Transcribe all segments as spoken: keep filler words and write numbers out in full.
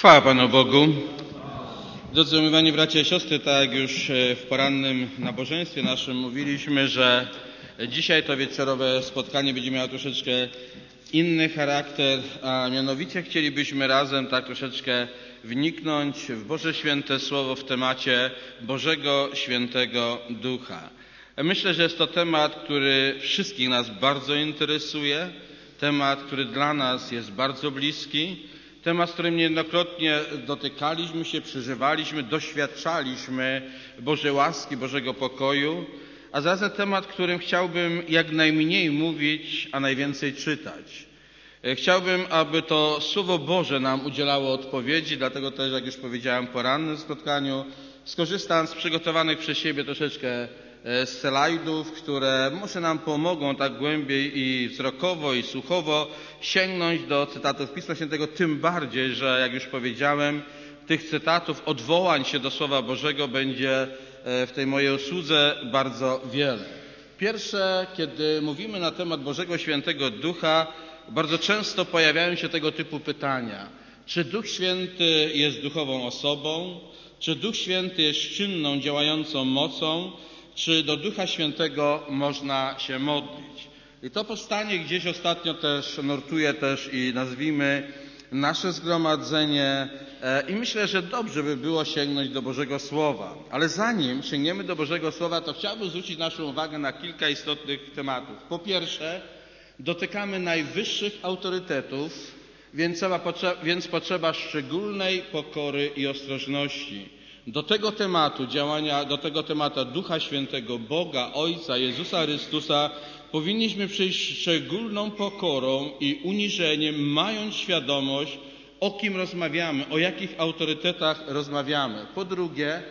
Chwała Panu Bogu. Drodzy umiłowani bracia i siostry, tak jak już w porannym nabożeństwie naszym mówiliśmy, że dzisiaj to wieczorowe spotkanie będzie miało troszeczkę inny charakter, a mianowicie chcielibyśmy razem tak troszeczkę wniknąć w Boże Święte Słowo w temacie Bożego Świętego Ducha. Myślę, że jest to temat, który wszystkich nas bardzo interesuje, temat, który dla nas jest bardzo bliski, temat, z którym niejednokrotnie dotykaliśmy się, przeżywaliśmy, doświadczaliśmy Bożej łaski, Bożego pokoju, a zarazem temat, którym chciałbym jak najmniej mówić, a najwięcej czytać. Chciałbym, aby to Słowo Boże nam udzielało odpowiedzi, dlatego też, jak już powiedziałem, po rannym spotkaniu skorzystam z przygotowanych przez siebie troszeczkę slajdów, które może nam pomogą tak głębiej i wzrokowo, i słuchowo sięgnąć do cytatów Pisma Świętego, tym bardziej, że jak już powiedziałem, tych cytatów, odwołań się do Słowa Bożego będzie w tej mojej usłudze bardzo wiele. Pierwsze, kiedy mówimy na temat Bożego Świętego Ducha, bardzo często pojawiają się tego typu pytania. Czy Duch Święty jest duchową osobą? Czy Duch Święty jest czynną, działającą mocą? Czy do Ducha Świętego można się modlić? I to powstanie gdzieś ostatnio też nurtuje też i nazwijmy nasze zgromadzenie i myślę, że dobrze by było sięgnąć do Bożego Słowa. Ale zanim sięgniemy do Bożego Słowa, to chciałbym zwrócić naszą uwagę na kilka istotnych tematów. Po pierwsze, dotykamy najwyższych autorytetów, więc trzeba, więc potrzeba szczególnej pokory i ostrożności. Do tego tematu działania, do tego tematu Ducha Świętego, Boga, Ojca, Jezusa Chrystusa powinniśmy przyjść szczególną pokorą i uniżeniem, mając świadomość, o kim rozmawiamy, o jakich autorytetach rozmawiamy. Po drugie,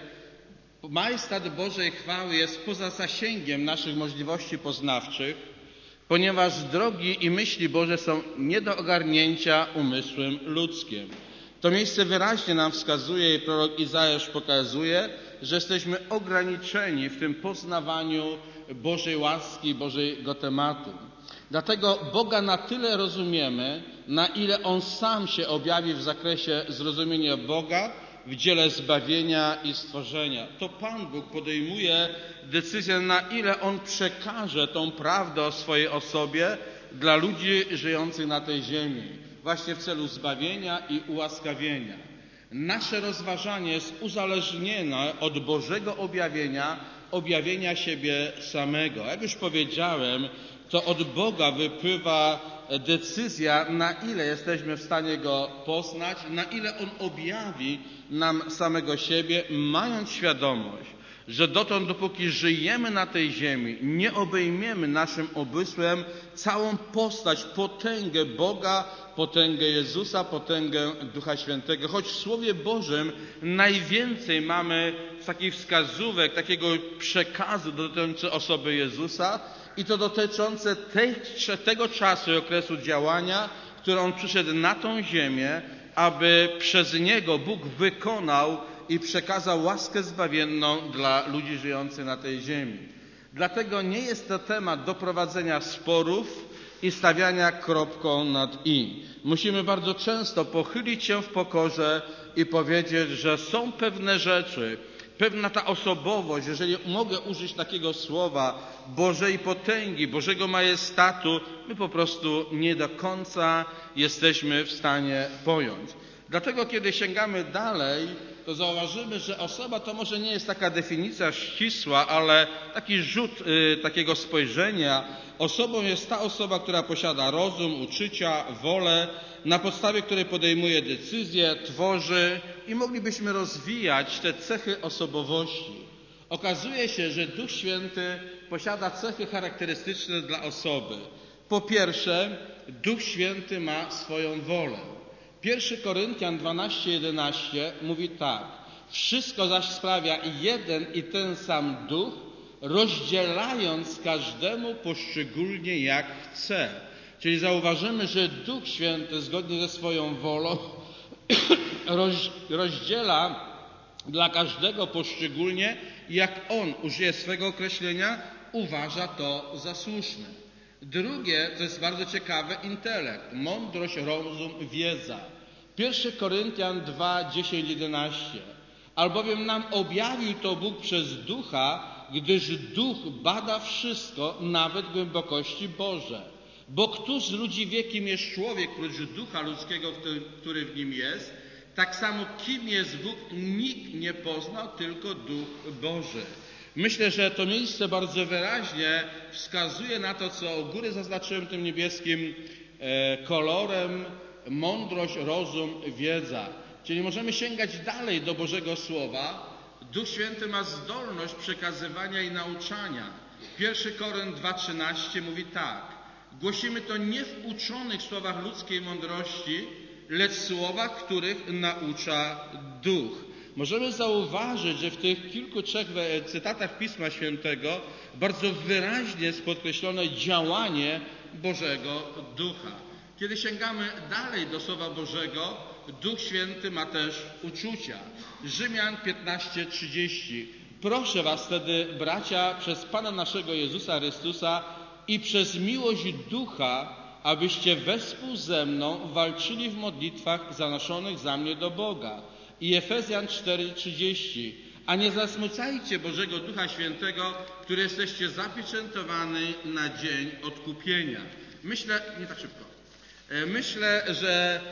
majestat Bożej chwały jest poza zasięgiem naszych możliwości poznawczych, ponieważ drogi i myśli Boże są nie do ogarnięcia umysłem ludzkim. To miejsce wyraźnie nam wskazuje i prorok Izajasz pokazuje, że jesteśmy ograniczeni w tym poznawaniu Bożej łaski, Bożego tematu. Dlatego Boga na tyle rozumiemy, na ile On sam się objawi w zakresie zrozumienia Boga w dziele zbawienia i stworzenia. To Pan Bóg podejmuje decyzję, na ile On przekaże tą prawdę o swojej osobie dla ludzi żyjących na tej ziemi, właśnie w celu zbawienia i ułaskawienia. Nasze rozważanie jest uzależnione od Bożego objawienia, objawienia siebie samego. Jak już powiedziałem, to od Boga wypływa decyzja, na ile jesteśmy w stanie Go poznać, na ile On objawi nam samego siebie, mając świadomość, że dotąd, dopóki żyjemy na tej ziemi, nie obejmiemy naszym umysłem całą postać, potęgę Boga, potęgę Jezusa, potęgę Ducha Świętego. Choć w Słowie Bożym najwięcej mamy takich wskazówek, takiego przekazu dotyczącego osoby Jezusa i to dotyczące tej, tego czasu i okresu działania, który On przyszedł na tą ziemię, aby przez Niego Bóg wykonał i przekazał łaskę zbawienną dla ludzi żyjących na tej ziemi. Dlatego nie jest to temat do prowadzenia sporów i stawiania kropką nad i. Musimy bardzo często pochylić się w pokorze i powiedzieć, że są pewne rzeczy, pewna ta osobowość, jeżeli mogę użyć takiego słowa, Bożej potęgi, Bożego majestatu, my po prostu nie do końca jesteśmy w stanie pojąć. Dlatego, kiedy sięgamy dalej, to zauważymy, że osoba to może nie jest taka definicja ścisła, ale taki rzut y, takiego spojrzenia. Osobą jest ta osoba, która posiada rozum, uczucia, wolę, na podstawie której podejmuje decyzje, tworzy i moglibyśmy rozwijać te cechy osobowości. Okazuje się, że Duch Święty posiada cechy charakterystyczne dla osoby. Po pierwsze, Duch Święty ma swoją wolę. Pierwszy Koryntian dwanaście jedenaście mówi tak. Wszystko zaś sprawia jeden i ten sam Duch, rozdzielając każdemu poszczególnie jak chce. Czyli zauważymy, że Duch Święty zgodnie ze swoją wolą rozdziela dla każdego poszczególnie, jak On użyje swego określenia, uważa to za słuszne. Drugie, to jest bardzo ciekawe, intelekt, mądrość, rozum, wiedza. Pierwszy Koryntian dwa, dziesięć, jedenaście. Albowiem nam objawił to Bóg przez Ducha, gdyż Duch bada wszystko, nawet głębokości Boże. Bo któż z ludzi wie, kim jest człowiek, prócz ducha ludzkiego, który, który w nim jest? Tak samo, kim jest Bóg, nikt nie poznał, tylko Duch Boży. Myślę, że to miejsce bardzo wyraźnie wskazuje na to, co u góry zaznaczyłem tym niebieskim e, kolorem: mądrość, rozum, wiedza. Czyli możemy sięgać dalej do Bożego Słowa. Duch Święty ma zdolność przekazywania i nauczania. Pierwszy Koryntian dwa, trzynaście mówi tak: głosimy to nie w uczonych słowach ludzkiej mądrości, lecz słowach, których naucza Duch. Możemy zauważyć, że w tych kilku, trzech cytatach Pisma Świętego bardzo wyraźnie jest podkreślone działanie Bożego Ducha. Kiedy sięgamy dalej do Słowa Bożego, Duch Święty ma też uczucia. Rzymian piętnaście, trzydzieści. Proszę was wtedy, bracia, przez Pana naszego Jezusa Chrystusa i przez miłość Ducha, abyście wespół ze mną walczyli w modlitwach zanoszonych za mnie do Boga. I Efezjan cztery, trzydzieści. A nie zasmucajcie Bożego Ducha Świętego, który jesteście zapieczętowani na dzień odkupienia. Myślę, nie tak szybko, myślę, że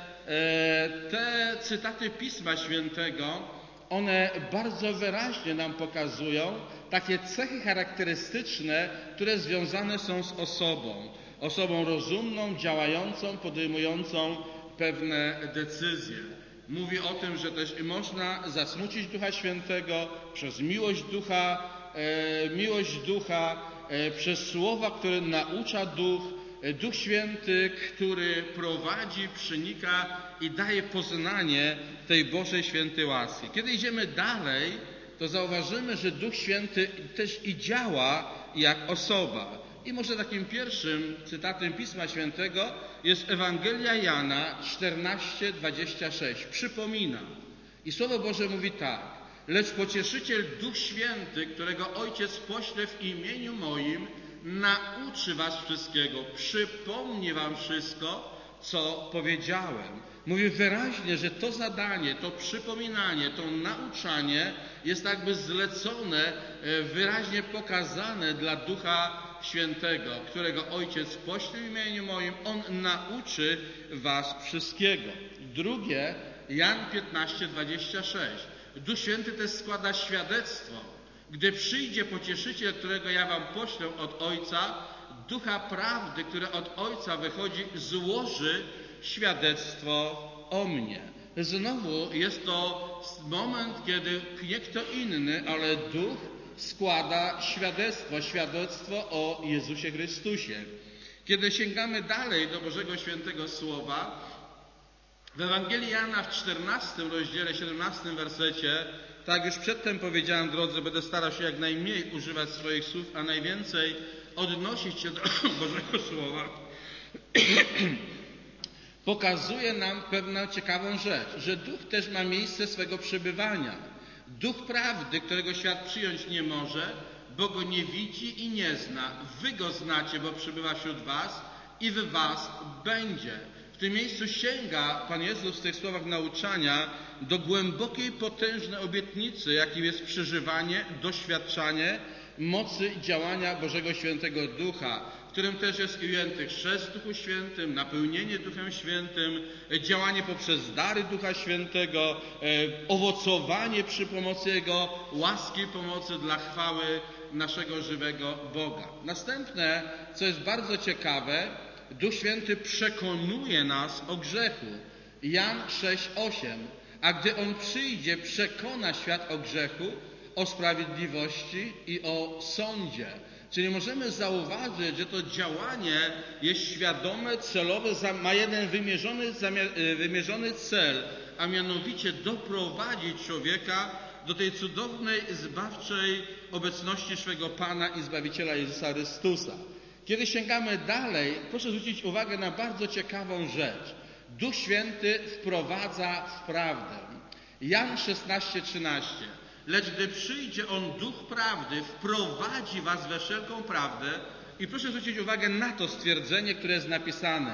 te cytaty Pisma Świętego, one bardzo wyraźnie nam pokazują takie cechy charakterystyczne, które związane są z osobą. Osobą rozumną, działającą, podejmującą pewne decyzje. Mówi o tym, że też można zasmucić Ducha Świętego przez miłość Ducha, e, miłość Ducha, e, przez słowa, które naucza Duch, Duch Święty, który prowadzi, przenika i daje poznanie tej Bożej świętej łaski. Kiedy idziemy dalej, to zauważymy, że Duch Święty też i działa jak osoba. I może takim pierwszym cytatem Pisma Świętego jest Ewangelia Jana czternaście, dwadzieścia sześć. Przypomina. I Słowo Boże mówi tak: lecz Pocieszyciel, Duch Święty, którego Ojciec pośle w imieniu moim, nauczy was wszystkiego, przypomni wam wszystko, co powiedziałem. Mówi wyraźnie, że to zadanie, to przypominanie, to nauczanie jest jakby zlecone, wyraźnie pokazane dla Ducha Świętego, którego Ojciec pośle w imieniu moim. On nauczy was wszystkiego. Drugie, Jan piętnaście, dwadzieścia sześć. Duch Święty też składa świadectwo. Gdy przyjdzie Pocieszyciel, którego ja wam poślę od Ojca, Ducha Prawdy, który od Ojca wychodzi, złoży świadectwo o mnie. Znowu jest to moment, kiedy nie kto inny, ale Duch składa świadectwo, świadectwo o Jezusie Chrystusie. Kiedy sięgamy dalej do Bożego Świętego Słowa, w Ewangelii Jana w czternastym rozdziale, siedemnastym wersecie, tak już przedtem powiedziałem, drodzy, będę starał się jak najmniej używać swoich słów, a najwięcej odnosić się do Bożego Słowa, pokazuje nam pewną ciekawą rzecz, że Duch też ma miejsce swego przebywania. Duch prawdy, którego świat przyjąć nie może, bo go nie widzi i nie zna. Wy go znacie, bo przebywa wśród was i w was będzie. W tym miejscu sięga Pan Jezus w tych słowach nauczania do głębokiej, potężnej obietnicy, jakim jest przeżywanie, doświadczanie mocy działania Bożego Świętego Ducha, w którym też jest ujęty chrzest w Duchu Świętym, napełnienie Duchem Świętym, działanie poprzez dary Ducha Świętego, owocowanie przy pomocy Jego łaski i pomocy dla chwały naszego żywego Boga. Następne, co jest bardzo ciekawe, Duch Święty przekonuje nas o grzechu. Jan sześć, osiem. A gdy On przyjdzie, przekona świat o grzechu, o sprawiedliwości i o sądzie. Czyli możemy zauważyć, że to działanie jest świadome, celowe, ma jeden wymierzony, wymierzony cel, a mianowicie doprowadzić człowieka do tej cudownej, zbawczej obecności swego Pana i Zbawiciela Jezusa Chrystusa. Kiedy sięgamy dalej, proszę zwrócić uwagę na bardzo ciekawą rzecz. Duch Święty wprowadza w prawdę. Jan szesnaście, trzynaście. Lecz gdy przyjdzie On, Duch Prawdy, wprowadzi was we wszelką prawdę. I proszę zwrócić uwagę na to stwierdzenie, które jest napisane.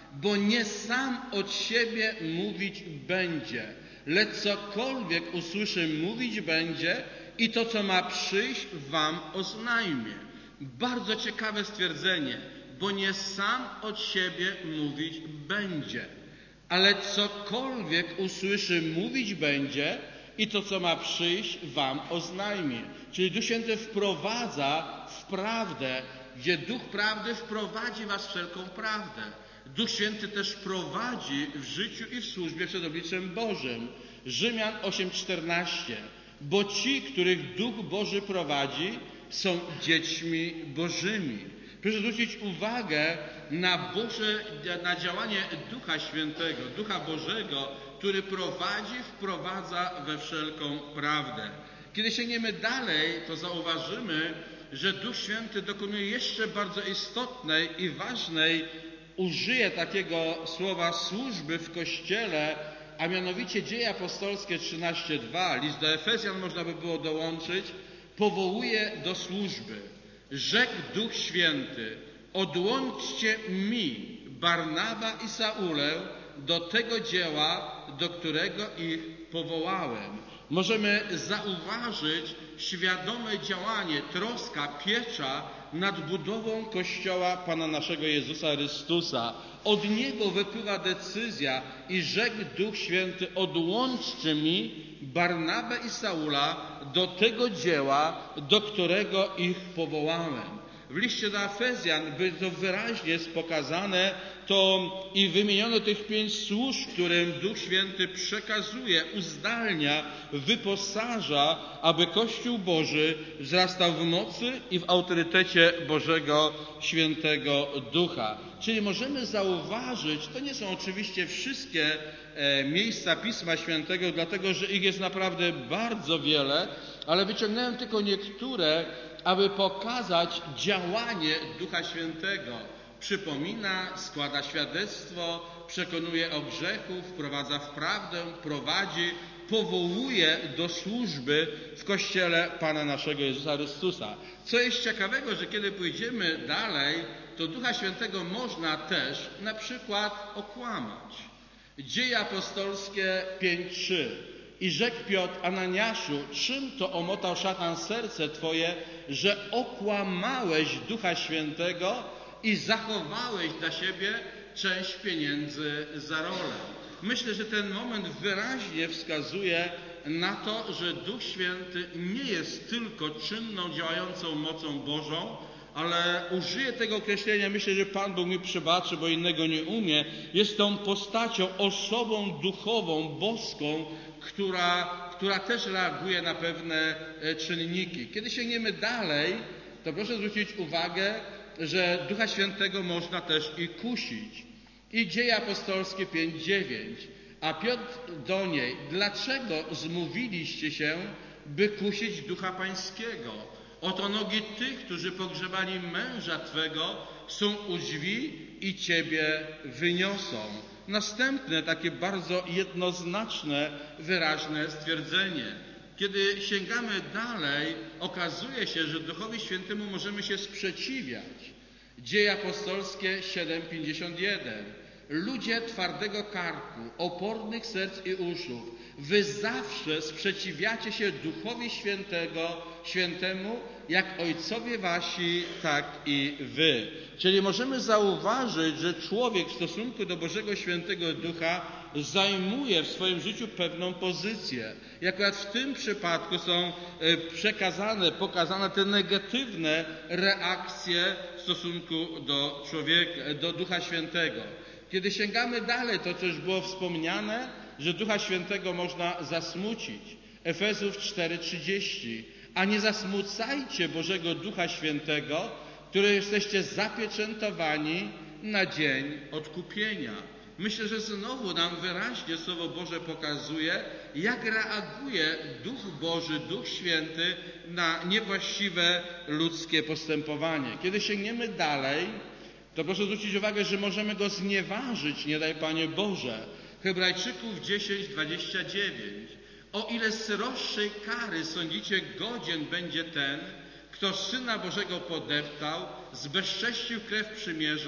bo nie sam od siebie mówić będzie, lecz cokolwiek usłyszy, mówić będzie i to, co ma przyjść, wam oznajmie. Bardzo ciekawe stwierdzenie, bo nie sam od siebie mówić będzie, ale cokolwiek usłyszy, mówić będzie i to, co ma przyjść, wam oznajmie. Czyli Duch Święty wprowadza w prawdę, gdzie Duch Prawdy wprowadzi was w wszelką prawdę. Duch Święty też prowadzi w życiu i w służbie przed obliczem Bożym. Rzymian osiem czternaście. Bo ci, których Duch Boży prowadzi, są dziećmi Bożymi. Proszę zwrócić uwagę na Boże, na działanie Ducha Świętego, Ducha Bożego, który prowadzi, wprowadza we wszelką prawdę. Kiedy sięgniemy dalej, to zauważymy, że Duch Święty dokonuje jeszcze bardzo istotnej i ważnej, użyje takiego słowa służby w Kościele, a mianowicie Dzieje Apostolskie trzynaście dwa, list do Efezjan można by było dołączyć, powołuje do służby. Rzekł Duch Święty, odłączcie mi Barnaba i Saulę do tego dzieła, do którego ich powołałem. Możemy zauważyć świadome działanie, troska, piecza nad budową Kościoła Pana naszego Jezusa Chrystusa. Od Niego wypływa decyzja i rzekł Duch Święty, odłączcie mi Barnabę i Saula do tego dzieła, do którego ich powołałem. W liście do Efezjan by to wyraźnie jest pokazane to i wymieniono tych pięć służb, którym Duch Święty przekazuje, uzdalnia, wyposaża, aby Kościół Boży wzrastał w mocy i w autorytecie Bożego Świętego Ducha. Czyli możemy zauważyć, to nie są oczywiście wszystkie e, miejsca Pisma Świętego, dlatego że ich jest naprawdę bardzo wiele, ale wyciągnąłem tylko niektóre, aby pokazać działanie Ducha Świętego. Przypomina, składa świadectwo, przekonuje o grzechu, wprowadza w prawdę, prowadzi, powołuje do służby w Kościele Pana naszego Jezusa Chrystusa. Co jest ciekawego, że kiedy pójdziemy dalej, to Ducha Świętego można też na przykład okłamać. Dzieje apostolskie pięć trzy. I rzekł Piotr, Ananiaszu, czym to omotał szatan serce Twoje, że okłamałeś Ducha Świętego i zachowałeś dla siebie część pieniędzy za rolę. Myślę, że ten moment wyraźnie wskazuje na to, że Duch Święty nie jest tylko czynną, działającą mocą Bożą, ale użyję tego określenia, myślę, że Pan Bóg mi przebaczy, bo innego nie umie, jest tą postacią, osobą duchową, boską, która, która też reaguje na pewne czynniki. Kiedy sięgniemy dalej, to proszę zwrócić uwagę, że Ducha Świętego można też i kusić. I Dzieje apostolskie pięć dziewięć. A Piotr do niej, dlaczego zmówiliście się, by kusić Ducha Pańskiego? Oto nogi tych, którzy pogrzebali męża Twego, są u drzwi i Ciebie wyniosą. Następne takie bardzo jednoznaczne, wyraźne stwierdzenie. Kiedy sięgamy dalej, okazuje się, że Duchowi Świętemu możemy się sprzeciwiać. Dzieje apostolskie siedem pięćdziesiąt jeden. Ludzie twardego karku, opornych serc i uszu, wy zawsze sprzeciwiacie się Duchowi Świętego, Świętemu, jak ojcowie wasi, tak i wy. Czyli możemy zauważyć, że człowiek w stosunku do Bożego Świętego Ducha zajmuje w swoim życiu pewną pozycję. I akurat w tym przypadku są przekazane, pokazane te negatywne reakcje w stosunku do człowieka, do Ducha Świętego. Kiedy sięgamy dalej, to co już było wspomniane, że Ducha Świętego można zasmucić. Efezów cztery trzydzieści. A nie zasmucajcie Bożego Ducha Świętego, który jesteście zapieczętowani na dzień odkupienia. Myślę, że znowu nam wyraźnie Słowo Boże pokazuje, jak reaguje Duch Boży, Duch Święty na niewłaściwe ludzkie postępowanie. Kiedy sięgniemy dalej, to proszę zwrócić uwagę, że możemy go znieważyć, nie daj Panie Boże. Hebrajczyków dziesięć dwadzieścia dziewięć. O ile sroższej kary sądzicie, godzien będzie ten, kto Syna Bożego podeptał, zbezcześcił krew przymierza,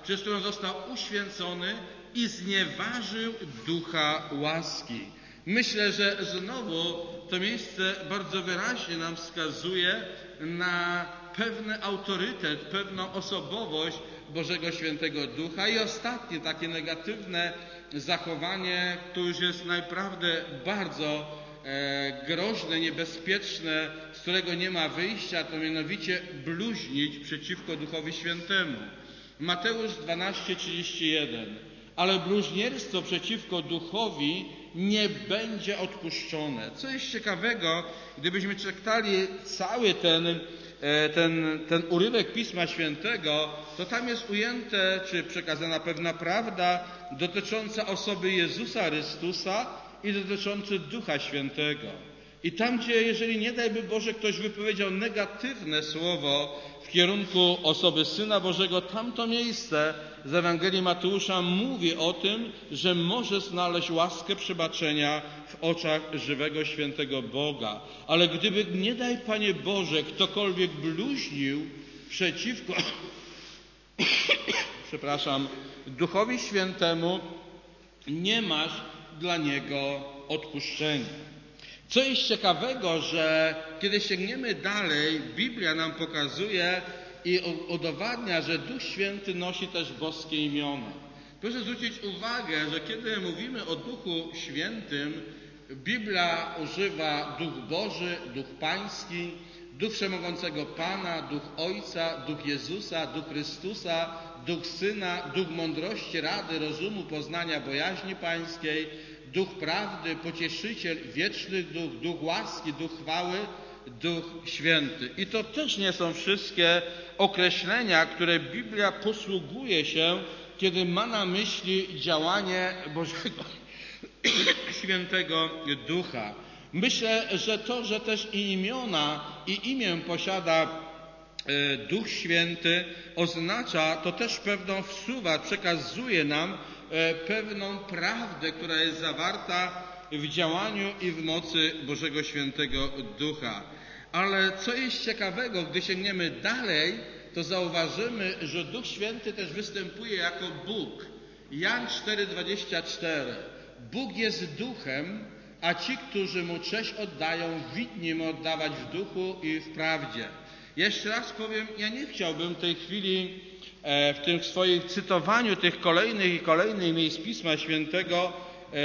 przez którą został uświęcony i znieważył ducha łaski. Myślę, że znowu to miejsce bardzo wyraźnie nam wskazuje na pewny autorytet, pewną osobowość Bożego Świętego Ducha. I ostatnie takie negatywne zachowanie, to już jest naprawdę bardzo e, groźne, niebezpieczne, z którego nie ma wyjścia, to mianowicie bluźnić przeciwko Duchowi Świętemu. Mateusz dwanaście trzydzieści jeden. Ale bluźnierstwo przeciwko Duchowi nie będzie odpuszczone. Co jest ciekawego, gdybyśmy czytali cały ten, ten, ten urywek Pisma Świętego, to tam jest ujęte, czy przekazana pewna prawda dotycząca osoby Jezusa Chrystusa i dotycząca Ducha Świętego. I tam, gdzie, jeżeli nie dajby Boże, ktoś wypowiedział negatywne słowo w kierunku osoby Syna Bożego, tamto miejsce z Ewangelii Mateusza mówi o tym, że może znaleźć łaskę przebaczenia w oczach żywego, świętego Boga. Ale gdyby, nie daj Panie Boże, ktokolwiek bluźnił przeciwko przepraszam, Duchowi Świętemu, nie masz dla niego odpuszczenia. Co jest ciekawego, że kiedy sięgniemy dalej, Biblia nam pokazuje i udowadnia, że Duch Święty nosi też boskie imiona. Proszę zwrócić uwagę, że kiedy mówimy o Duchu Świętym, Biblia używa Duch Boży, Duch Pański, Duch Wszechmogącego Pana, Duch Ojca, Duch Jezusa, Duch Chrystusa, Duch Syna, Duch mądrości, rady, rozumu, poznania, bojaźni Pańskiej, Duch prawdy, pocieszyciel, wieczny Duch, Duch łaski, Duch chwały, Duch Święty. I to też nie są wszystkie określenia, które Biblia posługuje się, kiedy ma na myśli działanie Bożego Świętego Ducha. Myślę, że to, że też i imiona, i imię posiada Duch Święty, oznacza, to też pewną wsuwa, przekazuje nam pewną prawdę, która jest zawarta w działaniu i w mocy Bożego Świętego Ducha. Ale co jest ciekawego, gdy sięgniemy dalej, to zauważymy, że Duch Święty też występuje jako Bóg. Jan cztery dwadzieścia cztery. Bóg jest duchem, a ci, którzy Mu cześć oddają, winni Mu oddawać w duchu i w prawdzie. Jeszcze raz powiem, ja nie chciałbym w tej chwili w tym swoim cytowaniu tych kolejnych i kolejnych miejsc Pisma Świętego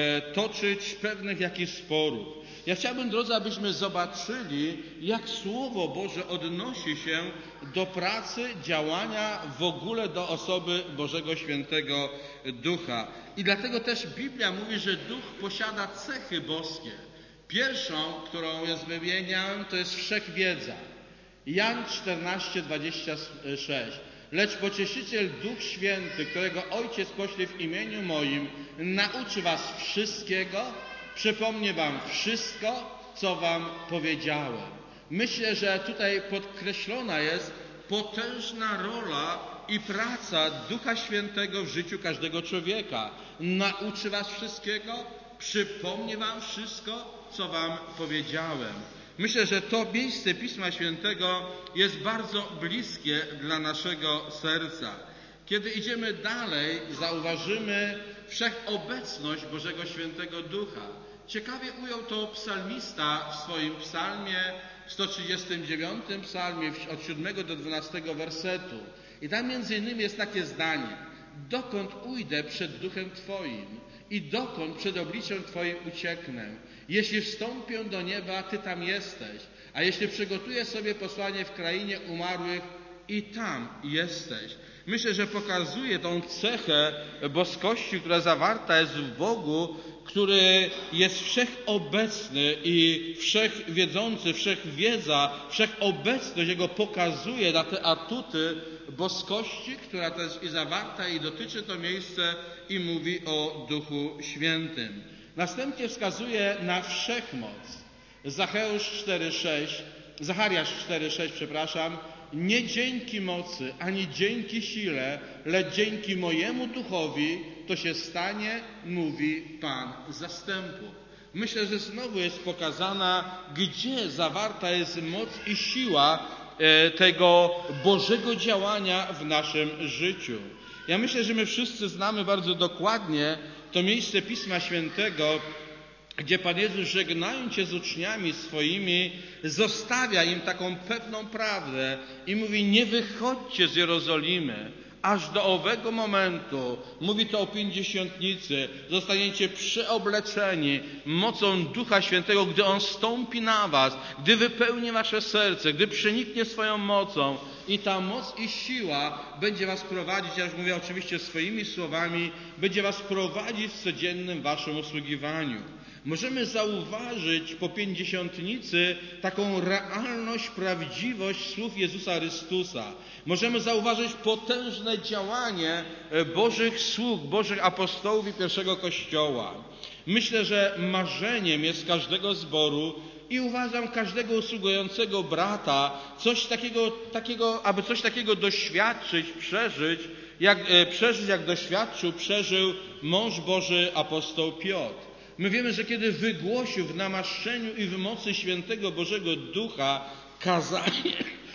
toczyć pewnych jakichś sporów. Ja chciałbym, drodzy, abyśmy zobaczyli, jak Słowo Boże odnosi się do pracy, działania, w ogóle do osoby Bożego Świętego Ducha. I dlatego też Biblia mówi, że Duch posiada cechy boskie. Pierwszą, którą jest wymieniam, to jest wszechwiedza. Jan czternaście dwadzieścia sześć. Lecz Pocieszyciel, Duch Święty, którego Ojciec pośle w imieniu moim, nauczy was wszystkiego, przypomnie wam wszystko, co wam powiedziałem. Myślę, że tutaj podkreślona jest potężna rola i praca Ducha Świętego w życiu każdego człowieka. Nauczy was wszystkiego, przypomnie wam wszystko, co wam powiedziałem. Myślę, że to miejsce Pisma Świętego jest bardzo bliskie dla naszego serca. Kiedy idziemy dalej, zauważymy wszechobecność Bożego Świętego Ducha. Ciekawie ujął to psalmista w swoim psalmie, w sto trzydziestym dziewiątym psalmie, od siódmego do dwunastego wersetu. I tam między innymi jest takie zdanie: dokąd ujdę przed Duchem Twoim i dokąd przed obliczem Twoim ucieknę? Jeśli wstąpię do nieba, Ty tam jesteś, a jeśli przygotuję sobie posłanie w krainie umarłych, i tam jesteś. Myślę, że pokazuje tą cechę boskości, która zawarta jest w Bogu, który jest wszechobecny i wszechwiedzący, wszechwiedza, wszechobecność Jego pokazuje na te atuty boskości, która też i zawarta i dotyczy to miejsce i mówi o Duchu Świętym. Następnie wskazuje na wszechmoc. Zacheusz cztery sześć, Zachariasz cztery sześć, przepraszam, nie dzięki mocy, ani dzięki sile, lecz dzięki mojemu duchowi to się stanie, mówi Pan zastępów. Myślę, że znowu jest pokazana, gdzie zawarta jest moc i siła tego Bożego działania w naszym życiu. Ja myślę, że my wszyscy znamy bardzo dokładnie to miejsce Pisma Świętego, gdzie Pan Jezus, żegnając się z uczniami swoimi, zostawia im taką pewną prawdę i mówi: nie wychodźcie z Jerozolimy, aż do owego momentu, mówi to o pięćdziesiątnicy, zostaniecie przeobleczeni mocą Ducha Świętego, gdy On stąpi na was, gdy wypełni wasze serce, gdy przeniknie swoją mocą i ta moc i siła będzie was prowadzić, ja już mówię oczywiście swoimi słowami, będzie was prowadzić w codziennym waszym usługiwaniu. Możemy zauważyć po pięćdziesiątnicy taką realność, prawdziwość słów Jezusa Chrystusa. Możemy zauważyć potężne działanie Bożych sług, Bożych apostołów i pierwszego Kościoła. Myślę, że marzeniem jest każdego zboru i uważam każdego usługującego brata, coś takiego, takiego, aby coś takiego doświadczyć, przeżyć, jak, przeżyć, jak doświadczył, przeżył mąż Boży apostoł Piotr. My wiemy, że kiedy wygłosił w namaszczeniu i w mocy świętego Bożego Ducha kazanie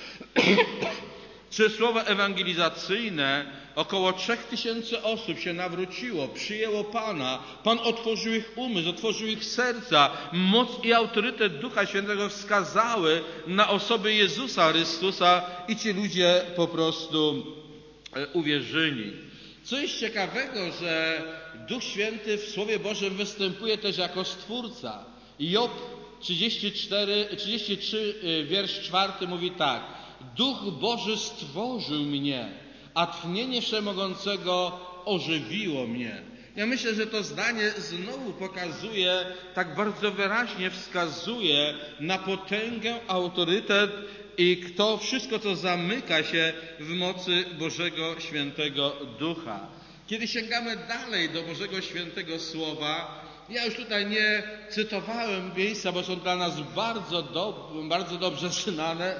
czy słowa ewangelizacyjne, około trzech tysięcy osób się nawróciło, przyjęło Pana. Pan otworzył ich umysł, otworzył ich serca. Moc i autorytet Ducha Świętego wskazały na osobę Jezusa Chrystusa i ci ludzie po prostu uwierzyli. Co jest ciekawego, że Duch Święty w Słowie Bożym występuje też jako Stwórca. Job trzydzieści cztery, trzydzieści trzy, wiersz czwarty mówi tak: Duch Boży stworzył mnie, a tchnienie Wszechmogącego ożywiło mnie. Ja myślę, że to zdanie znowu pokazuje, tak bardzo wyraźnie wskazuje na potęgę, autorytet i to wszystko, co zamyka się w mocy Bożego Świętego Ducha. Kiedy sięgamy dalej do Bożego Świętego Słowa, ja już tutaj nie cytowałem miejsca, bo są dla nas bardzo, do, bardzo dobrze znane,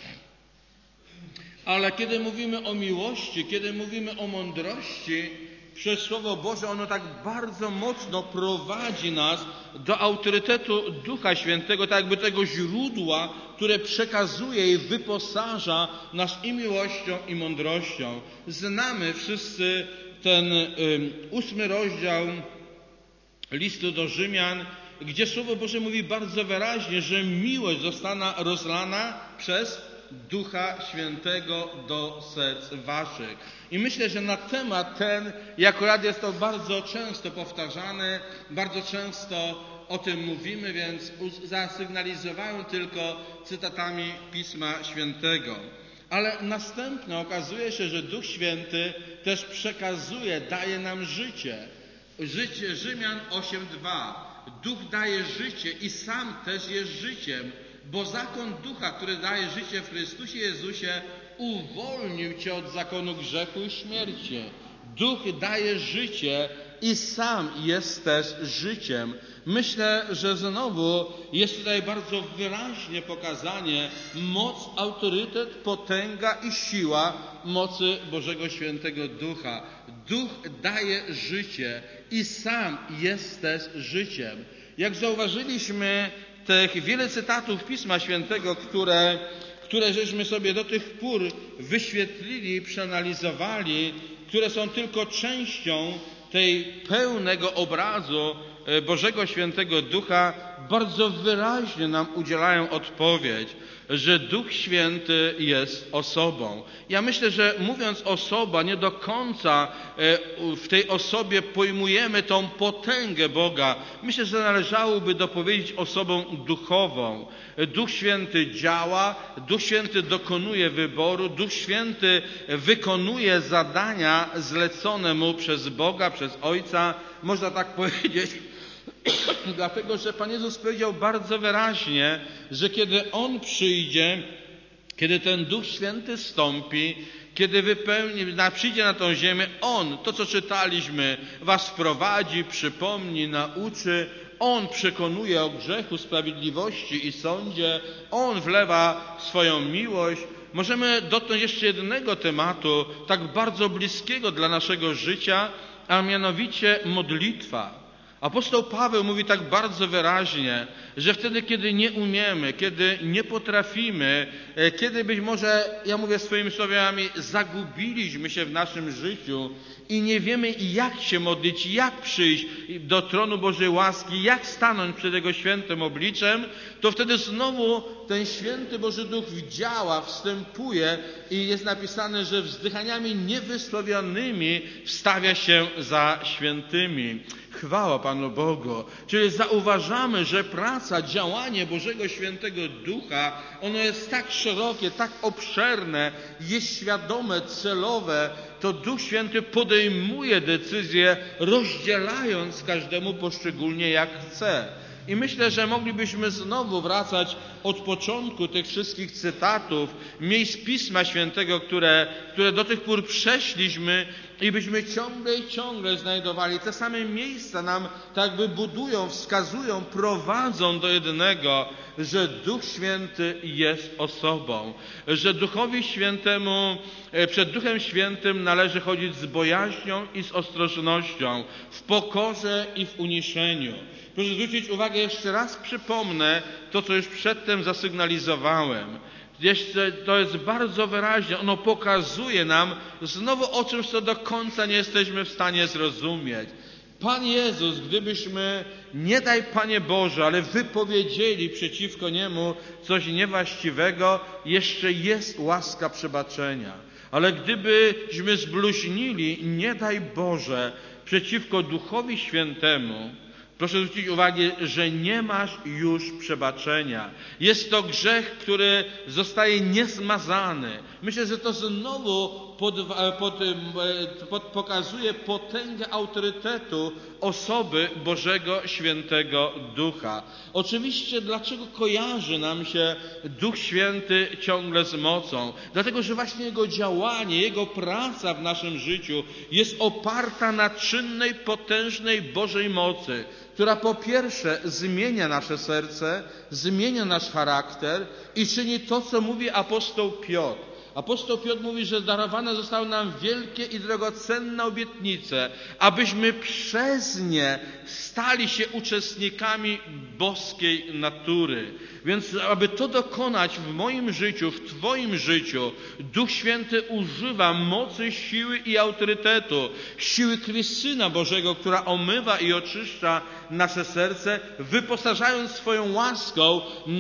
ale kiedy mówimy o miłości, kiedy mówimy o mądrości, przez Słowo Boże ono tak bardzo mocno prowadzi nas do autorytetu Ducha Świętego, tak jakby tego źródła, które przekazuje i wyposaża nas i miłością, i mądrością. Znamy wszyscy ten y, ósmy rozdział listu do Rzymian, gdzie Słowo Boże mówi bardzo wyraźnie, że miłość została rozlana przez Ducha Świętego do serc waszych. I myślę, że na temat ten, i akurat jest to bardzo często powtarzane, bardzo często o tym mówimy, więc zasygnalizowałem tylko cytatami Pisma Świętego. Ale następnie okazuje się, że Duch Święty też przekazuje, daje nam życie. Życie Rzymian osiem dwa. Duch daje życie i sam też jest życiem, bo zakon Ducha, który daje życie w Chrystusie Jezusie, uwolnił cię od zakonu grzechu i śmierci. Duch daje życie i sam jest też życiem. Myślę, że znowu jest tutaj bardzo wyraźnie pokazanie moc, autorytet, potęga i siła mocy Bożego Świętego Ducha. Duch daje życie i sam jest też życiem. Jak zauważyliśmy, tych wiele cytatów Pisma Świętego, które, które żeśmy sobie do tych pór wyświetlili, przeanalizowali, które są tylko częścią tej pełnego obrazu Bożego Świętego Ducha, bardzo wyraźnie nam udzielają odpowiedź, że Duch Święty jest osobą. Ja myślę, że mówiąc osoba, nie do końca w tej osobie pojmujemy tą potęgę Boga. Myślę, że należałoby dopowiedzieć osobą duchową. Duch Święty działa, Duch Święty dokonuje wyboru, Duch Święty wykonuje zadania zlecone Mu przez Boga, przez Ojca. Można tak powiedzieć, dlatego że Pan Jezus powiedział bardzo wyraźnie, że kiedy On przyjdzie, kiedy ten Duch Święty stąpi, kiedy wypełni, przyjdzie na tą ziemię, On, to co czytaliśmy, was wprowadzi, przypomni, nauczy. On przekonuje o grzechu, sprawiedliwości i sądzie. On wlewa swoją miłość. Możemy dotknąć jeszcze jednego tematu, tak bardzo bliskiego dla naszego życia, a mianowicie modlitwa. Apostoł Paweł mówi tak bardzo wyraźnie, że wtedy, kiedy nie umiemy, kiedy nie potrafimy, kiedy być może, ja mówię swoimi słowami, zagubiliśmy się w naszym życiu i nie wiemy, jak się modlić, jak przyjść do tronu Bożej łaski, jak stanąć przed Jego świętym obliczem, to wtedy znowu ten święty Boży Duch działa, wstępuje i jest napisane, że wzdychaniami niewysłowionymi wstawia się za świętymi. Chwała Panu Bogu. Czyli zauważamy, że praca, działanie Bożego Świętego Ducha, ono jest tak szerokie, tak obszerne, jest świadome, celowe. To Duch Święty podejmuje decyzje, rozdzielając każdemu poszczególnie jak chce. I myślę, że moglibyśmy znowu wracać od początku tych wszystkich cytatów, miejsc Pisma Świętego, które, które do tych pór przeszliśmy i byśmy ciągle i ciągle znajdowali. Te same miejsca nam tak jakby budują, wskazują, prowadzą do jednego, że Duch Święty jest osobą, że Duchowi Świętemu, przed Duchem Świętym należy chodzić z bojaźnią i z ostrożnością, w pokorze i w uniszeniu. Proszę zwrócić uwagę, jeszcze raz przypomnę to, co już przedtem zasygnalizowałem. Jeszcze to jest bardzo wyraźne, ono pokazuje nam znowu o czymś, co do końca nie jesteśmy w stanie zrozumieć. Pan Jezus, gdybyśmy, nie daj Panie Boże, ale wypowiedzieli przeciwko Niemu coś niewłaściwego, jeszcze jest łaska przebaczenia. Ale gdybyśmy zbluźnili, nie daj Boże, przeciwko Duchowi Świętemu, proszę zwrócić uwagę, że nie masz już przebaczenia. Jest to grzech, który zostaje niezmazany. Myślę, że to znowu pod, pod, pod, pokazuje potęgę autorytetu osoby Bożego Świętego Ducha. Oczywiście, dlaczego kojarzy nam się Duch Święty ciągle z mocą? Dlatego, że właśnie Jego działanie, Jego praca w naszym życiu jest oparta na czynnej, potężnej Bożej mocy, która po pierwsze zmienia nasze serce, zmienia nasz charakter i czyni to, co mówi apostoł Piotr. Apostoł Piotr mówi, że darowane zostały nam wielkie i drogocenne obietnice, abyśmy przez nie stali się uczestnikami boskiej natury. Więc aby to dokonać w moim życiu, w Twoim życiu, Duch Święty używa mocy, siły i autorytetu, siły krwi Syna Bożego, która omywa i oczyszcza nasze serce, wyposażając swoją łaską,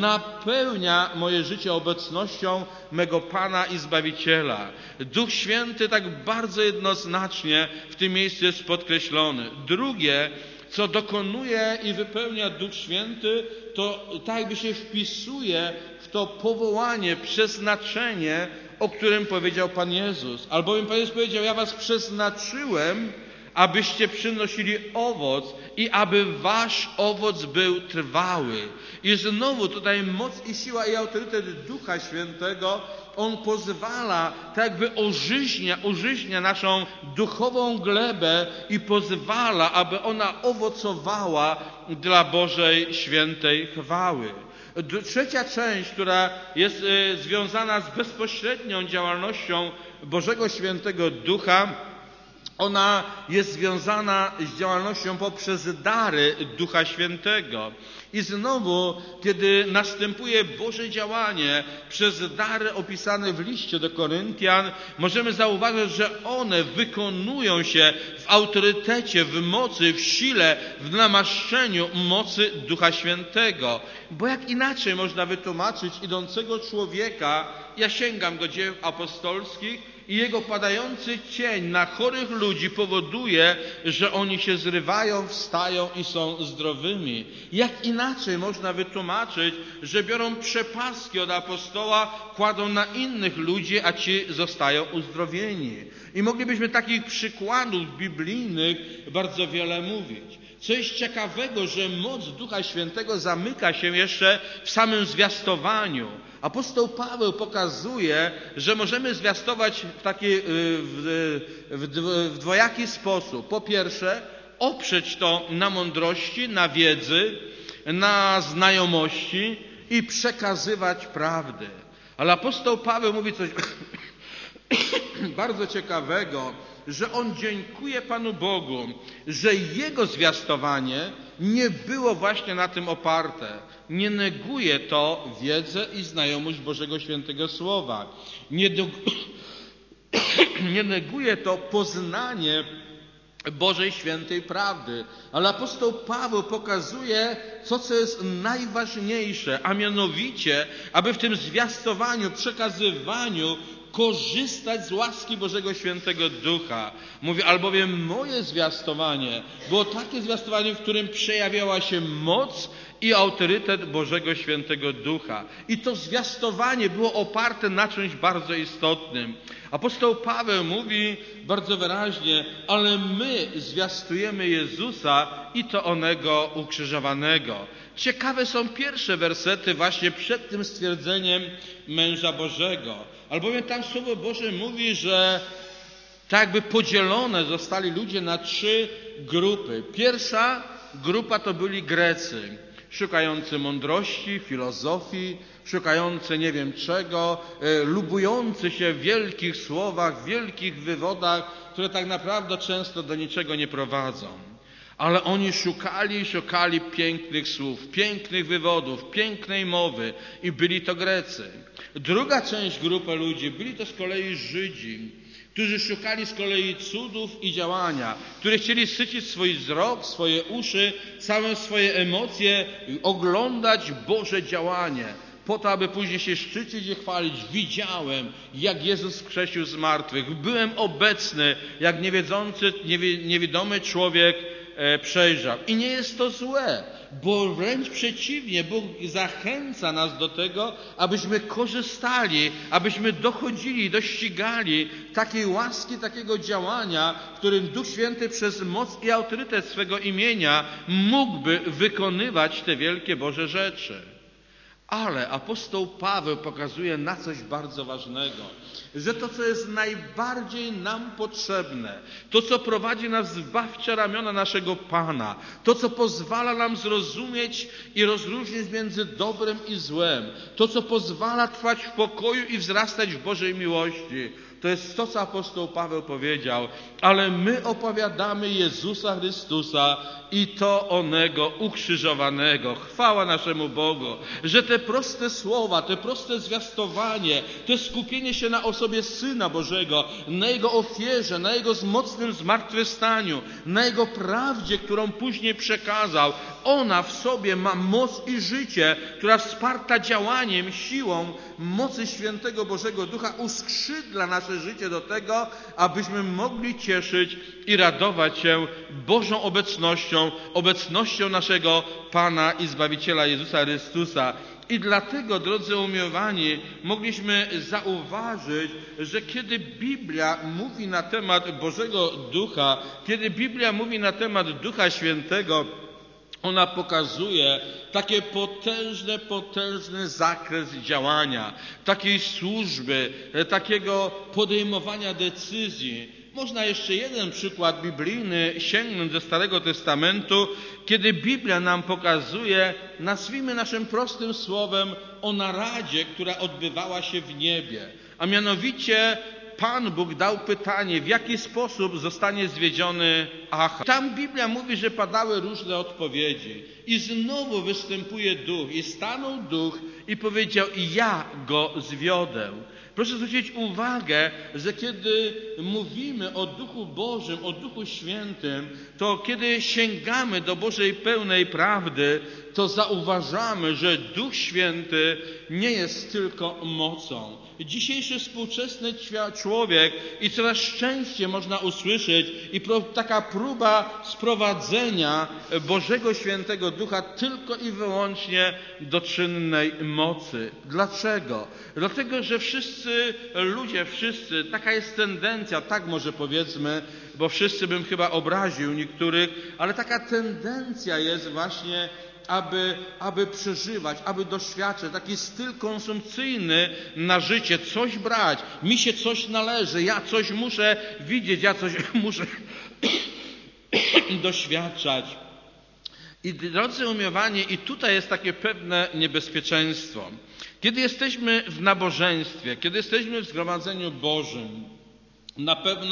napełnia moje życie obecnością mego Pana i Zbawiciela. Duch Święty tak bardzo jednoznacznie w tym miejscu jest podkreślony. Drugie, co dokonuje i wypełnia Duch Święty, to tak jakby się wpisuje w to powołanie, przeznaczenie, o którym powiedział Pan Jezus. Albowiem Pan Jezus powiedział, ja was przeznaczyłem, abyście przynosili owoc i aby wasz owoc był trwały. I znowu tutaj moc i siła i autorytet Ducha Świętego, On pozwala, tak jakby ożyźnia, ożyźnia naszą duchową glebę i pozwala, aby ona owocowała dla Bożej świętej chwały. Trzecia część, która jest związana z bezpośrednią działalnością Bożego Świętego Ducha, ona jest związana z działalnością poprzez dary Ducha Świętego. I znowu, kiedy następuje Boże działanie przez dary opisane w liście do Koryntian, możemy zauważyć, że one wykonują się w autorytecie, w mocy, w sile, w namaszczeniu mocy Ducha Świętego. Bo jak inaczej można wytłumaczyć idącego człowieka, ja sięgam do dzieł apostolskich, i jego padający cień na chorych ludzi powoduje, że oni się zrywają, wstają i są zdrowymi. Jak inaczej można wytłumaczyć, że biorą przepaski od apostoła, kładą na innych ludzi, a ci zostają uzdrowieni. I moglibyśmy takich przykładów biblijnych bardzo wiele mówić. Co jest ciekawego, że moc Ducha Świętego zamyka się jeszcze w samym zwiastowaniu. Apostoł Paweł pokazuje, że możemy zwiastować w taki w, w, w dwojaki sposób. Po pierwsze, oprzeć to na mądrości, na wiedzy, na znajomości i przekazywać prawdę. Ale apostoł Paweł mówi coś bardzo ciekawego, że on dziękuje Panu Bogu, że jego zwiastowanie nie było właśnie na tym oparte. Nie neguje to wiedzę i znajomość Bożego Świętego Słowa. Nie, do... nie neguje to poznanie Bożej Świętej Prawdy. Ale apostoł Paweł pokazuje to, co jest najważniejsze, a mianowicie, aby w tym zwiastowaniu, przekazywaniu korzystać z łaski Bożego Świętego Ducha. Mówi, albowiem moje zwiastowanie było takie zwiastowanie, w którym przejawiała się moc i autorytet Bożego Świętego Ducha. I to zwiastowanie było oparte na czymś bardzo istotnym. Apostoł Paweł mówi bardzo wyraźnie, ale my zwiastujemy Jezusa i to onego ukrzyżowanego. Ciekawe są pierwsze wersety właśnie przed tym stwierdzeniem męża Bożego. Albowiem tam Słowo Boże mówi, że tak jakby podzielone zostali ludzie na trzy grupy. Pierwsza grupa to byli Grecy, szukający mądrości, filozofii, szukający nie wiem czego, e, lubujący się w wielkich słowach, w wielkich wywodach, które tak naprawdę często do niczego nie prowadzą. Ale oni szukali i szukali pięknych słów, pięknych wywodów, pięknej mowy i byli to Grecy. Druga część grupy ludzi byli to z kolei Żydzi, którzy szukali z kolei cudów i działania, którzy chcieli sycić swój wzrok, swoje uszy, całe swoje emocje, oglądać Boże działanie, po to, aby później się szczycić i chwalić. Widziałem, jak Jezus wskrzesił z martwych. Byłem obecny, jak niewiedzący, niewi, niewidomy człowiek e, przejrzał. I nie jest to złe, bo wręcz przeciwnie, Bóg zachęca nas do tego, abyśmy korzystali, abyśmy dochodzili, dościgali takiej łaski, takiego działania, w którym Duch Święty przez moc i autorytet swego imienia mógłby wykonywać te wielkie Boże rzeczy. Ale apostoł Paweł pokazuje na coś bardzo ważnego, że to, co jest najbardziej nam potrzebne, to, co prowadzi nas w zbawcze ramiona naszego Pana, to, co pozwala nam zrozumieć i rozróżnić między dobrem i złem, to, co pozwala trwać w pokoju i wzrastać w Bożej miłości, to jest to, co apostoł Paweł powiedział, ale my opowiadamy Jezusa Chrystusa i to onego ukrzyżowanego. Chwała naszemu Bogu, że te proste słowa, te proste zwiastowanie, to skupienie się na osobie Syna Bożego, na Jego ofierze, na Jego mocnym zmartwychwstaniu, na Jego prawdzie, którą później przekazał. Ona w sobie ma moc i życie, która wsparta działaniem, siłą mocy Świętego Bożego Ducha uskrzydla nasze życie do tego, abyśmy mogli cieszyć i radować się Bożą obecnością, obecnością naszego Pana i Zbawiciela Jezusa Chrystusa. I dlatego, drodzy umiłowani, mogliśmy zauważyć, że kiedy Biblia mówi na temat Bożego Ducha, kiedy Biblia mówi na temat Ducha Świętego, ona pokazuje takie potężne, potężny zakres działania, takiej służby, takiego podejmowania decyzji. Można jeszcze jeden przykład biblijny sięgnąć ze Starego Testamentu, kiedy Biblia nam pokazuje, nazwijmy naszym prostym słowem, o naradzie, która odbywała się w niebie. A mianowicie Pan Bóg dał pytanie, w jaki sposób zostanie zwiedziony Achab. Tam Biblia mówi, że padały różne odpowiedzi. I znowu występuje duch. I stanął duch i powiedział, ja go zwiodę. Proszę zwrócić uwagę, że kiedy mówimy o Duchu Bożym, o Duchu Świętym, to kiedy sięgamy do Bożej pełnej prawdy, to zauważamy, że Duch Święty nie jest tylko mocą. Dzisiejszy współczesny człowiek i coraz częściej można usłyszeć i taka próba sprowadzenia Bożego Świętego Ducha tylko i wyłącznie do czynnej mocy. Dlaczego? Dlatego, że wszyscy ludzie, wszyscy, taka jest tendencja, tak może powiedzmy, bo wszyscy bym chyba obraził niektórych, ale taka tendencja jest właśnie, aby, aby przeżywać, aby doświadczać, taki styl konsumpcyjny na życie, coś brać, mi się coś należy, ja coś muszę widzieć, ja coś muszę doświadczać. I drodzy umiłowani, i tutaj jest takie pewne niebezpieczeństwo. Kiedy jesteśmy w nabożeństwie, kiedy jesteśmy w zgromadzeniu Bożym, na pewno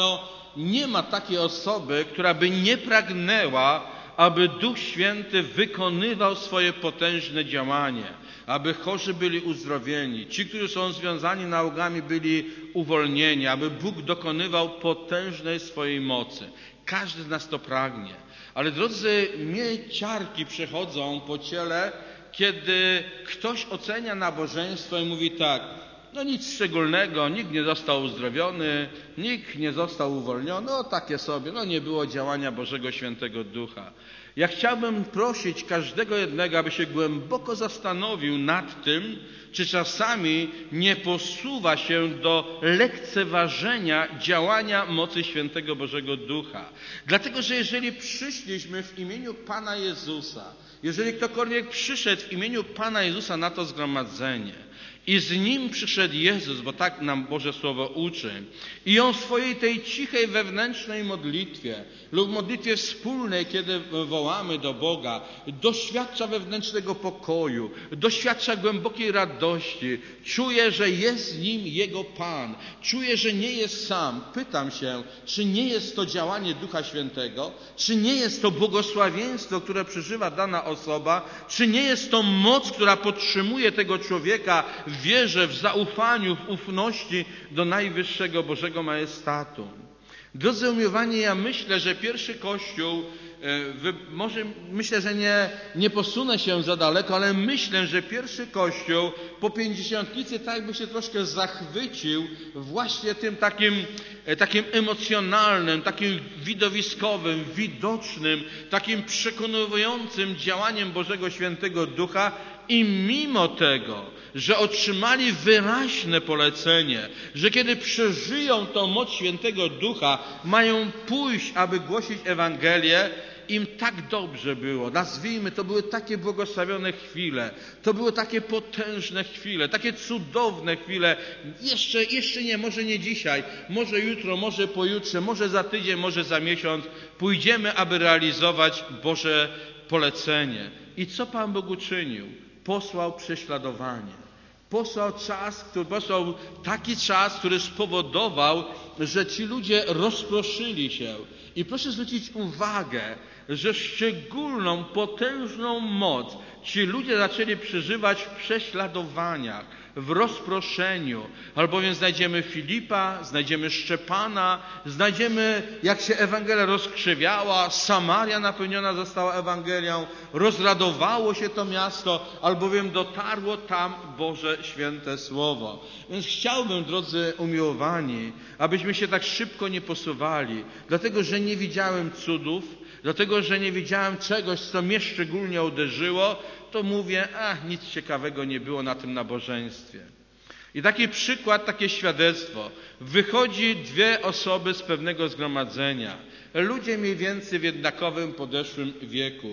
nie ma takiej osoby, która by nie pragnęła, aby Duch Święty wykonywał swoje potężne działanie, aby chorzy byli uzdrowieni, ci, którzy są związani nałogami, byli uwolnieni, aby Bóg dokonywał potężnej swojej mocy. Każdy z nas to pragnie. Ale drodzy, mnie ciarki przechodzą po ciele, kiedy ktoś ocenia nabożeństwo i mówi tak: no nic szczególnego, nikt nie został uzdrowiony, nikt nie został uwolniony, no takie sobie, no nie było działania Bożego Świętego Ducha. Ja chciałbym prosić każdego jednego, aby się głęboko zastanowił nad tym, czy czasami nie posuwa się do lekceważenia działania mocy Świętego Bożego Ducha. Dlatego, że jeżeli przyszliśmy w imieniu Pana Jezusa, jeżeli ktokolwiek przyszedł w imieniu Pana Jezusa na to zgromadzenie i z Nim przyszedł Jezus, bo tak nam Boże Słowo uczy, i On w swojej tej cichej wewnętrznej modlitwie lub modlitwie wspólnej, kiedy wołamy do Boga, doświadcza wewnętrznego pokoju, doświadcza głębokiej radości, czuje, że jest z Nim Jego Pan, czuje, że nie jest sam. Pytam się, czy nie jest to działanie Ducha Świętego, czy nie jest to błogosławieństwo, które przeżywa dana osoba, czy nie jest to moc, która podtrzymuje tego człowieka w wierze, w zaufaniu, w ufności do najwyższego Bożego majestatu. Drodzy umiłowani, ja myślę, że pierwszy Kościół, wy, może myślę, że nie, nie posunę się za daleko, ale myślę, że pierwszy Kościół po pięćdziesiątnicy tak jakby się troszkę zachwycił właśnie tym takim, takim emocjonalnym, takim widowiskowym, widocznym, takim przekonującym działaniem Bożego Świętego Ducha. I mimo tego, że otrzymali wyraźne polecenie, że kiedy przeżyją tą moc Świętego Ducha, mają pójść, aby głosić Ewangelię, im tak dobrze było. Nazwijmy, to były takie błogosławione chwile, to były takie potężne chwile, takie cudowne chwile. Jeszcze, jeszcze nie, może nie dzisiaj, może jutro, może pojutrze, może za tydzień, może za miesiąc pójdziemy, aby realizować Boże polecenie. I co Pan Bóg uczynił? Posłał prześladowanie. Posłał czas, który posłał taki czas, który spowodował, że ci ludzie rozproszyli się. I proszę zwrócić uwagę, że szczególną, potężną moc ci ludzie zaczęli przeżywać w prześladowaniach, w rozproszeniu. Albowiem znajdziemy Filipa, znajdziemy Szczepana, znajdziemy, jak się Ewangelia rozkrzewiała, Samaria napełniona została Ewangelią, rozradowało się to miasto, albowiem dotarło tam Boże Święte Słowo. Więc chciałbym, drodzy umiłowani, abyśmy się tak szybko nie posuwali, dlatego, że nie widziałem cudów, dlatego, że nie widziałem czegoś, co mnie szczególnie uderzyło, to mówię, a nic ciekawego nie było na tym nabożeństwie. I taki przykład, takie świadectwo. Wychodzi dwie osoby z pewnego zgromadzenia. Ludzie mniej więcej w jednakowym, podeszłym wieku.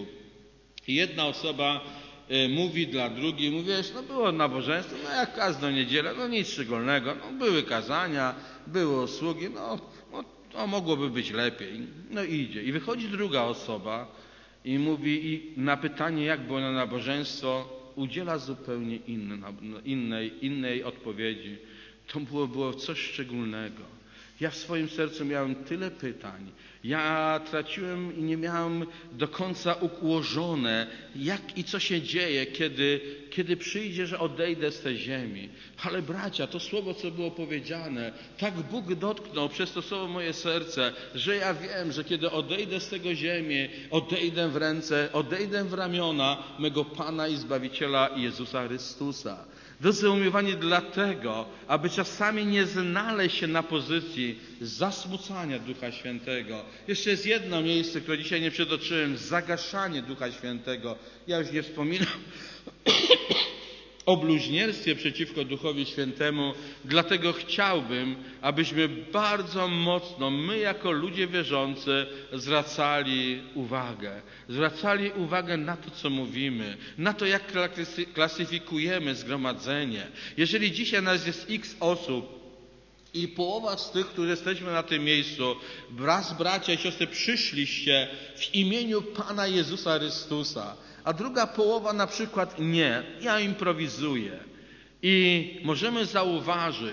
I jedna osoba y, mówi dla drugiej, mówi, wiesz, no było nabożeństwo, no jak każdą niedzielę, no nic szczególnego, no były kazania, były usługi, no, no to mogłoby być lepiej. No idzie. I wychodzi druga osoba i mówi, i na pytanie, jak było na nabożeństwo, udziela zupełnie inny, innej, innej odpowiedzi. To było, było coś szczególnego. Ja w swoim sercu miałem tyle pytań. Ja traciłem i nie miałem do końca ułożone, jak i co się dzieje, kiedy, kiedy przyjdzie, że odejdę z tej ziemi. Ale bracia, to słowo, co było powiedziane, tak Bóg dotknął przez to słowo moje serce, że ja wiem, że kiedy odejdę z tego ziemi, odejdę w ręce, odejdę w ramiona mego Pana i Zbawiciela Jezusa Chrystusa. Drodzy umiłowani, dlatego, aby czasami nie znaleźć się na pozycji zasmucania Ducha Świętego. Jeszcze jest jedno miejsce, które dzisiaj nie przytoczyłem, zagaszanie Ducha Świętego. Ja już nie wspominam o bluźnierstwie przeciwko Duchowi Świętemu, dlatego chciałbym, abyśmy bardzo mocno, my jako ludzie wierzący, zwracali uwagę. Zwracali uwagę na to, co mówimy, na to, jak klasyfikujemy zgromadzenie. Jeżeli dzisiaj nas jest x osób, i połowa z tych, którzy jesteśmy na tym miejscu, wraz bracia i siostry, przyszliście w imieniu Pana Jezusa Chrystusa, a druga połowa na przykład nie, ja improwizuję. I możemy zauważyć,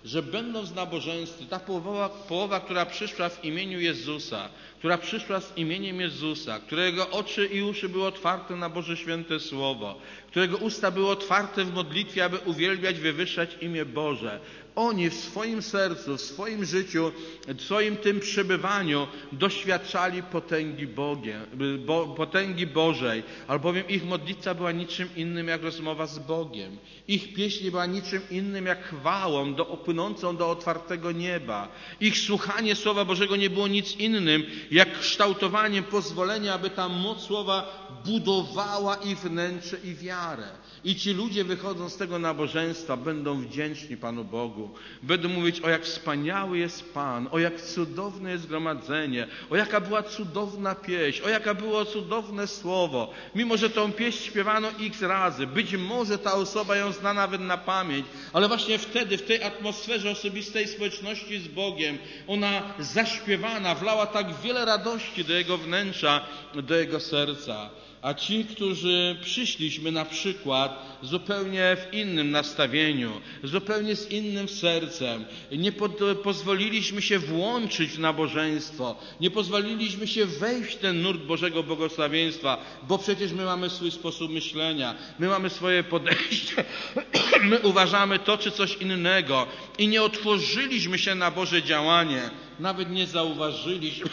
że będąc w nabożeństwie, ta połowa, połowa, która przyszła w imieniu Jezusa, która przyszła z imieniem Jezusa, którego oczy i uszy były otwarte na Boże Święte Słowo, którego usta były otwarte w modlitwie, aby uwielbiać, wywyższać imię Boże, oni w swoim sercu, w swoim życiu, w swoim tym przebywaniu doświadczali potęgi, Bogiem, bo, potęgi Bożej, albowiem ich modlitwa była niczym innym jak rozmowa z Bogiem. Ich pieśń była niczym innym jak chwałą do, płynącą do otwartego nieba. Ich słuchanie Słowa Bożego nie było nic innym jak kształtowaniem pozwolenia, aby ta moc Słowa budowała ich wnętrze i wiarę. I ci ludzie wychodząc z tego nabożeństwa będą wdzięczni Panu Bogu. Będą mówić, o jak wspaniały jest Pan, o jak cudowne jest zgromadzenie, o jaka była cudowna pieśń, o jaka było cudowne słowo. Mimo że tą pieśń śpiewano x razy, być może ta osoba ją zna nawet na pamięć, ale właśnie wtedy, w tej atmosferze osobistej społeczności z Bogiem, ona zaśpiewana wlała tak wiele radości do jego wnętrza, do jego serca. A ci, którzy przyszliśmy na przykład zupełnie w innym nastawieniu, zupełnie z innym sercem, nie pod, pozwoliliśmy się włączyć w nabożeństwo, nie pozwoliliśmy się wejść w ten nurt Bożego błogosławieństwa, bo przecież my mamy swój sposób myślenia, my mamy swoje podejście, my uważamy to czy coś innego i nie otworzyliśmy się na Boże działanie, nawet nie zauważyliśmy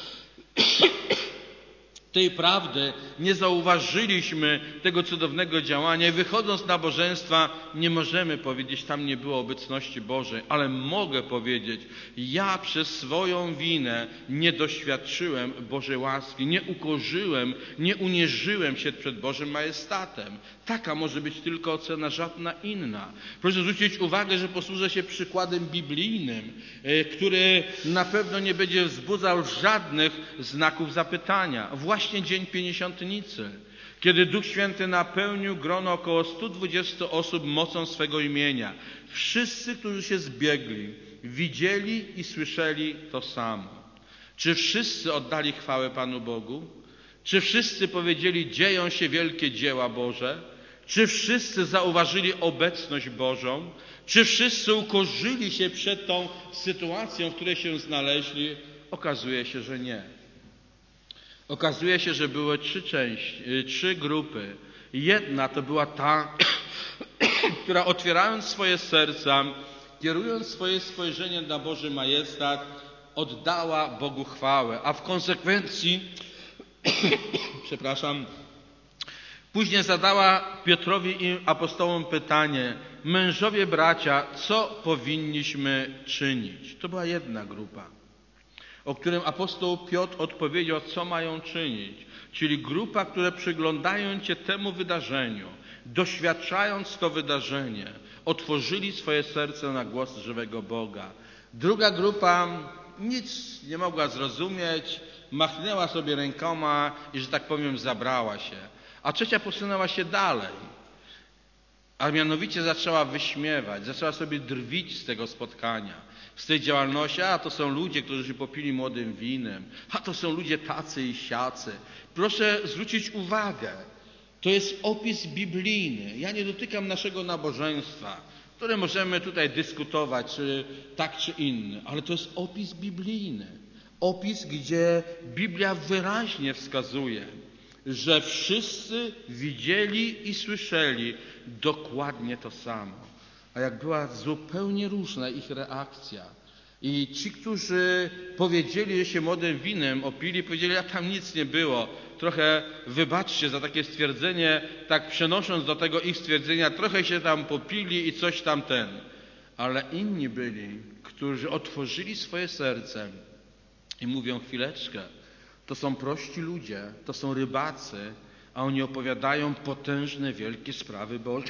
tej prawdy, nie zauważyliśmy tego cudownego działania i wychodząc z nabożeństwa nie możemy powiedzieć, tam nie było obecności Bożej, ale mogę powiedzieć, ja przez swoją winę nie doświadczyłem Bożej łaski, nie ukorzyłem, nie uniżyłem się przed Bożym majestatem. Taka może być tylko ocena, żadna inna. Proszę zwrócić uwagę, że posłużę się przykładem biblijnym, który na pewno nie będzie wzbudzał żadnych znaków zapytania. Właśnie dzień Pięćdziesiątnicy, kiedy Duch Święty napełnił grono około stu dwudziestu osób mocą swego imienia. Wszyscy, którzy się zbiegli, widzieli i słyszeli to samo. Czy wszyscy oddali chwałę Panu Bogu? Czy wszyscy powiedzieli, dzieją się wielkie dzieła Boże? Czy wszyscy zauważyli obecność Bożą? Czy wszyscy ukorzyli się przed tą sytuacją, w której się znaleźli? Okazuje się, że nie. Okazuje się, że były trzy części, trzy grupy. Jedna to była ta, która otwierając swoje serca, kierując swoje spojrzenie na Boży majestat, oddała Bogu chwałę, a w konsekwencji, przepraszam, później zadała Piotrowi i apostołom pytanie: mężowie, bracia, co powinniśmy czynić? To była jedna grupa, o którym apostoł Piotr odpowiedział, co mają czynić. Czyli grupa, która przyglądając się temu wydarzeniu, doświadczając to wydarzenie, otworzyli swoje serce na głos żywego Boga. Druga grupa nic nie mogła zrozumieć, machnęła sobie rękoma i, że tak powiem, zabrała się. A trzecia posunęła się dalej, a mianowicie zaczęła wyśmiewać, zaczęła sobie drwić z tego spotkania, z tej działalności. A to są ludzie, którzy się popili młodym winem, a to są ludzie tacy i siacy. Proszę zwrócić uwagę, to jest opis biblijny. Ja nie dotykam naszego nabożeństwa, które możemy tutaj dyskutować, czy tak, czy inny, ale to jest opis biblijny. Opis, gdzie Biblia wyraźnie wskazuje, że wszyscy widzieli i słyszeli dokładnie to samo. A jak była zupełnie różna ich reakcja. I ci, którzy powiedzieli, że się młodym winem opili, powiedzieli, a tam nic nie było. Trochę wybaczcie za takie stwierdzenie, tak przenosząc do tego ich stwierdzenia, trochę się tam popili i coś tam ten. Ale inni byli, którzy otworzyli swoje serce i mówią, chwileczkę, to są prości ludzie, to są rybacy, a oni opowiadają potężne, wielkie sprawy Boże.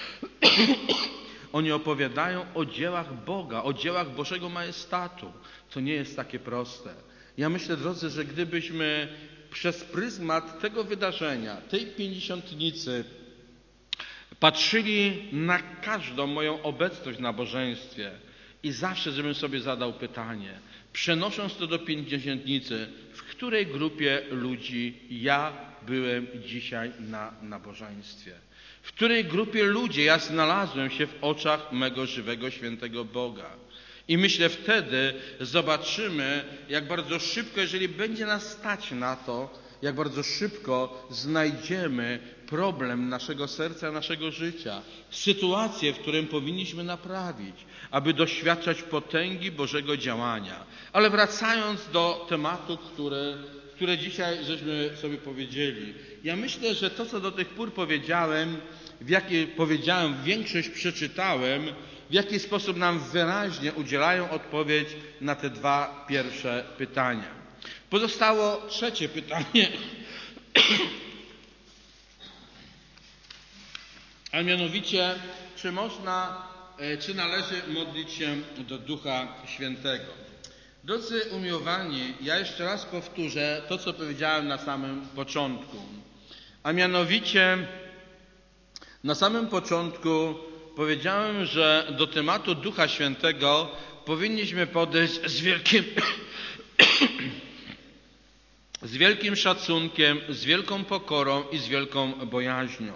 Oni opowiadają o dziełach Boga, o dziełach Bożego majestatu. To nie jest takie proste. Ja myślę, drodzy, że gdybyśmy przez pryzmat tego wydarzenia, tej pięćdziesiątnicy, patrzyli na każdą moją obecność w nabożeństwie i zawsze, żebym sobie zadał pytanie, przenosząc to do pięćdziesiątnicy, w której grupie ludzi ja byłem dzisiaj na nabożeństwie. W której grupie ludzi ja znalazłem się w oczach mego żywego, świętego Boga. I myślę, wtedy zobaczymy, jak bardzo szybko, jeżeli będzie nas stać na to, jak bardzo szybko znajdziemy problem naszego serca, naszego życia, sytuację, w którym powinniśmy naprawić, aby doświadczać potęgi Bożego działania. Ale wracając do tematu, które, które dzisiaj żeśmy sobie powiedzieli. Ja myślę, że to, co do tych pór powiedziałem, w jaki powiedziałem, większość przeczytałem, w jaki sposób nam wyraźnie udzielają odpowiedź na te dwa pierwsze pytania. Pozostało trzecie pytanie, a mianowicie, czy można, czy należy modlić się do Ducha Świętego. Drodzy umiłowani, ja jeszcze raz powtórzę to, co powiedziałem na samym początku, a mianowicie na samym początku powiedziałem, że do tematu Ducha Świętego powinniśmy podejść z wielkim z wielkim szacunkiem, z wielką pokorą i z wielką bojaźnią.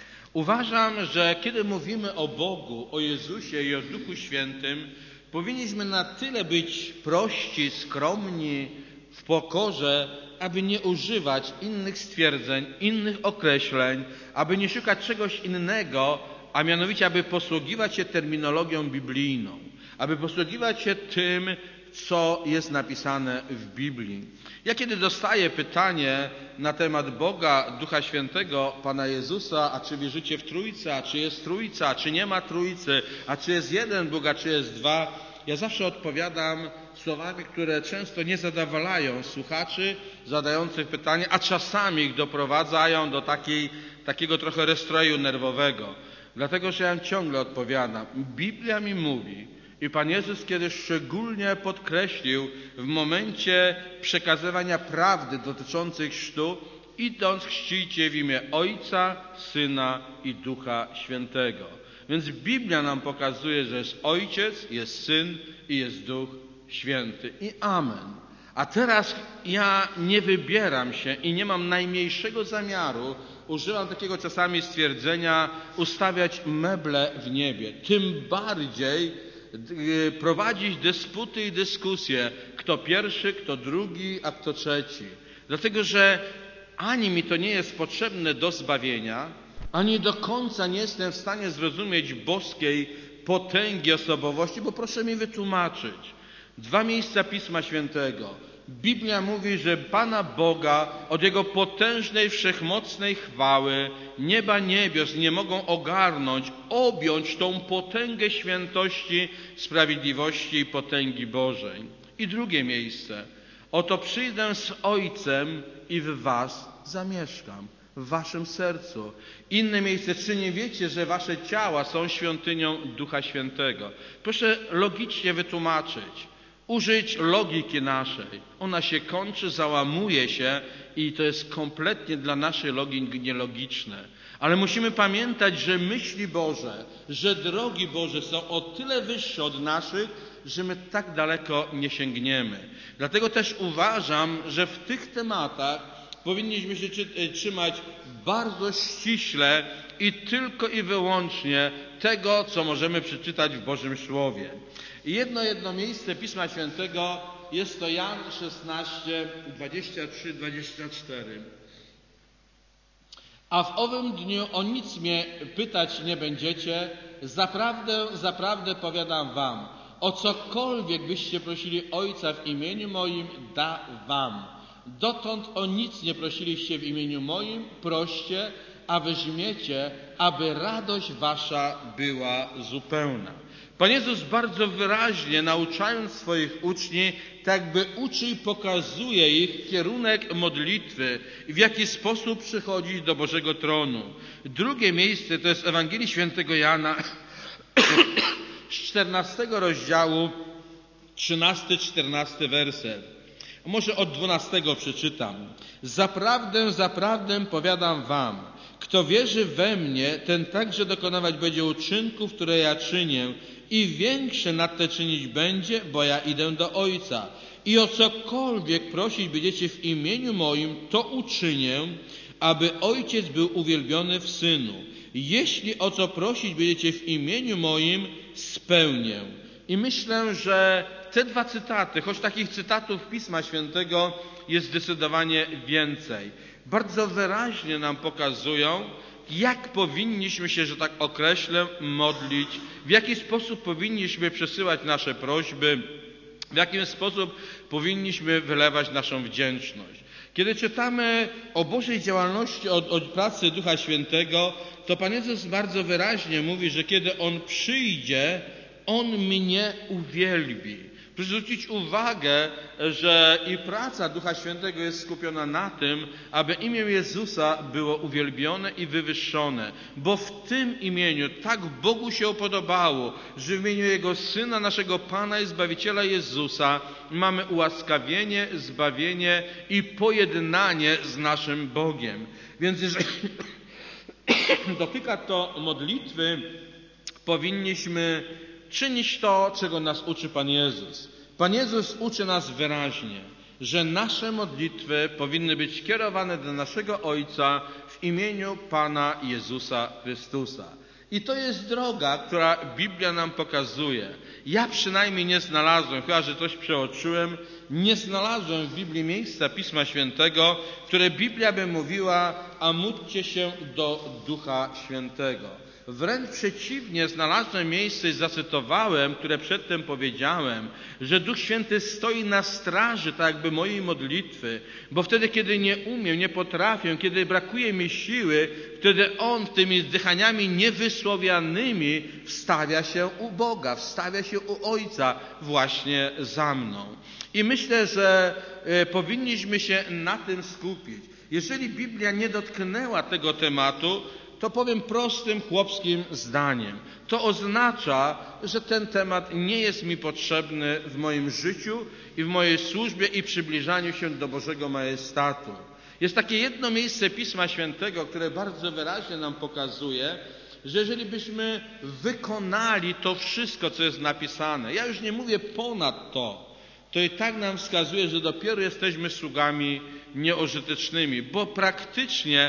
Uważam, że kiedy mówimy o Bogu, o Jezusie i o Duchu Świętym, powinniśmy na tyle być prości, skromni, w pokorze, aby nie używać innych stwierdzeń, innych określeń, aby nie szukać czegoś innego, a mianowicie, aby posługiwać się terminologią biblijną, aby posługiwać się tym, co jest napisane w Biblii. Ja kiedy dostaję pytanie na temat Boga, Ducha Świętego, Pana Jezusa, a czy wierzycie w Trójcę, a czy jest Trójca, a czy nie ma Trójcy, a czy jest jeden Bóg, a czy jest dwa, ja zawsze odpowiadam słowami, które często nie zadowalają słuchaczy zadających pytanie, a czasami ich doprowadzają do takiej, takiego trochę rozstroju nerwowego. Dlatego, że ja ciągle odpowiadam. Biblia mi mówi, i Pan Jezus kiedyś szczególnie podkreślił w momencie przekazywania prawdy dotyczących chrztu, idąc chrzcijcie w imię Ojca, Syna i Ducha Świętego. Więc Biblia nam pokazuje, że jest Ojciec, jest Syn i jest Duch Święty. I amen. A teraz ja nie wybieram się i nie mam najmniejszego zamiaru, używam takiego czasami stwierdzenia, ustawiać meble w niebie. Tym bardziej prowadzić dysputy i dyskusje, kto pierwszy, kto drugi, a kto trzeci. Dlatego, że ani mi to nie jest potrzebne do zbawienia, ani do końca nie jestem w stanie zrozumieć boskiej potęgi osobowości, bo proszę mi wytłumaczyć. Dwa miejsca Pisma Świętego. Biblia mówi, że Pana Boga od Jego potężnej, wszechmocnej chwały nieba niebios nie mogą ogarnąć, objąć tą potęgę świętości, sprawiedliwości i potęgi Bożej. I drugie miejsce. Oto przyjdę z Ojcem i w was zamieszkam, w waszym sercu. Inne miejsce. Czy nie wiecie, że wasze ciała są świątynią Ducha Świętego? Proszę logicznie wytłumaczyć. Użyć logiki naszej. Ona się kończy, załamuje się i to jest kompletnie dla naszej logiki nielogiczne. Ale musimy pamiętać, że myśli Boże, że drogi Boże są o tyle wyższe od naszych, że my tak daleko nie sięgniemy. Dlatego też uważam, że w tych tematach powinniśmy się trzymać bardzo ściśle i tylko i wyłącznie tego, co możemy przeczytać w Bożym Słowie. I jedno, jedno miejsce Pisma Świętego jest to Jan szesnaście, dwadzieścia trzy, dwadzieścia cztery. A w owym dniu o nic mnie pytać nie będziecie, zaprawdę, zaprawdę powiadam wam, o cokolwiek byście prosili Ojca w imieniu moim, da wam. Dotąd o nic nie prosiliście w imieniu moim, proście, a weźmiecie, aby radość wasza była zupełna. Pan Jezus bardzo wyraźnie, nauczając swoich uczniów, tak by uczy i pokazuje ich kierunek modlitwy i w jaki sposób przychodzić do Bożego tronu. Drugie miejsce to jest Ewangelii Świętego Jana z czternastego rozdziału, trzynasty, czternasty werset. Może od dwunastego przeczytam. Zaprawdę, zaprawdę powiadam wam, kto wierzy we mnie, ten także dokonywać będzie uczynków, które ja czynię i większe nad te czynić będzie, bo ja idę do Ojca. I o cokolwiek prosić będziecie w imieniu moim, to uczynię, aby Ojciec był uwielbiony w Synu. Jeśli o co prosić będziecie w imieniu moim, spełnię. I myślę, że te dwa cytaty, choć takich cytatów Pisma Świętego jest zdecydowanie więcej, bardzo wyraźnie nam pokazują, jak powinniśmy się, że tak określę, modlić, w jaki sposób powinniśmy przesyłać nasze prośby, w jaki sposób powinniśmy wylewać naszą wdzięczność. Kiedy czytamy o Bożej działalności, o, o pracy Ducha Świętego, to Pan Jezus bardzo wyraźnie mówi, że kiedy On przyjdzie, On mnie uwielbi. Proszę zwrócić uwagę, że i praca Ducha Świętego jest skupiona na tym, aby imię Jezusa było uwielbione i wywyższone, bo w tym imieniu tak Bogu się podobało, że w imieniu Jego Syna, naszego Pana i Zbawiciela Jezusa mamy ułaskawienie, zbawienie i pojednanie z naszym Bogiem. Więc jeżeli dotyka to modlitwy, powinniśmy czynić to, czego nas uczy Pan Jezus. Pan Jezus uczy nas wyraźnie, że nasze modlitwy powinny być kierowane do naszego Ojca w imieniu Pana Jezusa Chrystusa. I to jest droga, która Biblia nam pokazuje. Ja przynajmniej nie znalazłem, chyba że coś przeoczyłem, nie znalazłem w Biblii miejsca Pisma Świętego, w które Biblia by mówiła, a módlcie się do Ducha Świętego. Wręcz przeciwnie, znalazłem miejsce i zacytowałem, które przedtem powiedziałem, że Duch Święty stoi na straży tak jakby mojej modlitwy, bo wtedy, kiedy nie umiem, nie potrafię, kiedy brakuje mi siły, wtedy On tymi zdychaniami niewysłowianymi wstawia się u Boga, wstawia się u Ojca właśnie za mną. I myślę, że e, powinniśmy się na tym skupić. Jeżeli Biblia nie dotknęła tego tematu, to powiem prostym, chłopskim zdaniem. To oznacza, że ten temat nie jest mi potrzebny w moim życiu i w mojej służbie i przybliżaniu się do Bożego majestatu. Jest takie jedno miejsce Pisma Świętego, które bardzo wyraźnie nam pokazuje, że jeżeli byśmy wykonali to wszystko, co jest napisane, ja już nie mówię ponad to, to i tak nam wskazuje, że dopiero jesteśmy sługami nieużytecznymi, bo praktycznie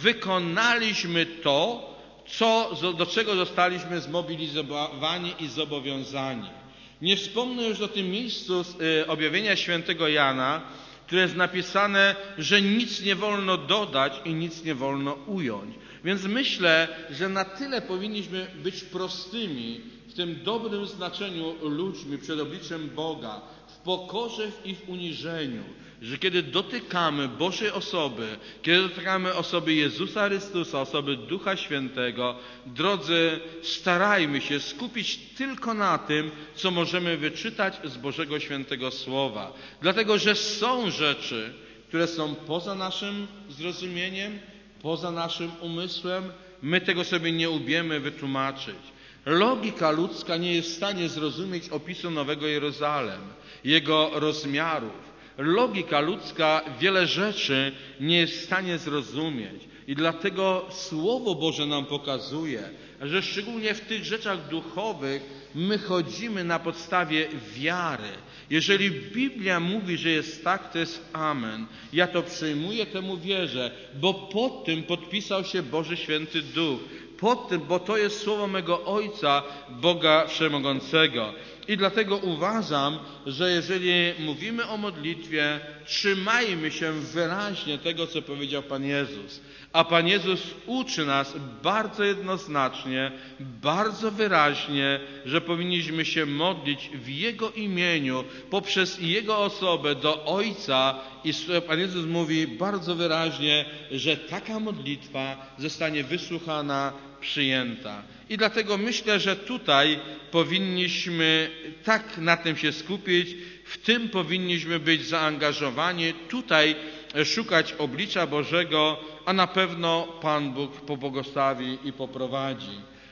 wykonaliśmy to, co, do czego zostaliśmy zmobilizowani i zobowiązani. Nie wspomnę już o tym miejscu z y, objawienia świętego Jana, które jest napisane, że nic nie wolno dodać i nic nie wolno ująć. Więc myślę, że na tyle powinniśmy być prostymi, w tym dobrym znaczeniu ludźmi przed obliczem Boga, w pokorze i w uniżeniu, że kiedy dotykamy Bożej osoby, kiedy dotykamy osoby Jezusa Chrystusa, osoby Ducha Świętego, drodzy, starajmy się skupić tylko na tym, co możemy wyczytać z Bożego Świętego Słowa. Dlatego, że są rzeczy, które są poza naszym zrozumieniem, poza naszym umysłem, my tego sobie nie umiemy wytłumaczyć. Logika ludzka nie jest w stanie zrozumieć opisu Nowego Jeruzalem, jego rozmiarów. Logika ludzka wiele rzeczy nie jest w stanie zrozumieć. I dlatego Słowo Boże nam pokazuje, że szczególnie w tych rzeczach duchowych my chodzimy na podstawie wiary. Jeżeli Biblia mówi, że jest tak, to jest amen. Ja to przyjmuję, temu wierzę, bo pod tym podpisał się Boży Święty Duch. Pod tym, bo to jest słowo mego Ojca, Boga Wszechmogącego. I dlatego uważam, że jeżeli mówimy o modlitwie, trzymajmy się wyraźnie tego, co powiedział Pan Jezus. A Pan Jezus uczy nas bardzo jednoznacznie, bardzo wyraźnie, że powinniśmy się modlić w Jego imieniu, poprzez Jego osobę do Ojca. I Pan Jezus mówi bardzo wyraźnie, że taka modlitwa zostanie wysłuchana, przyjęta. I dlatego myślę, że tutaj powinniśmy tak na tym się skupić, w tym powinniśmy być zaangażowani, tutaj szukać oblicza Bożego, a na pewno Pan Bóg pobłogosławi i poprowadzi.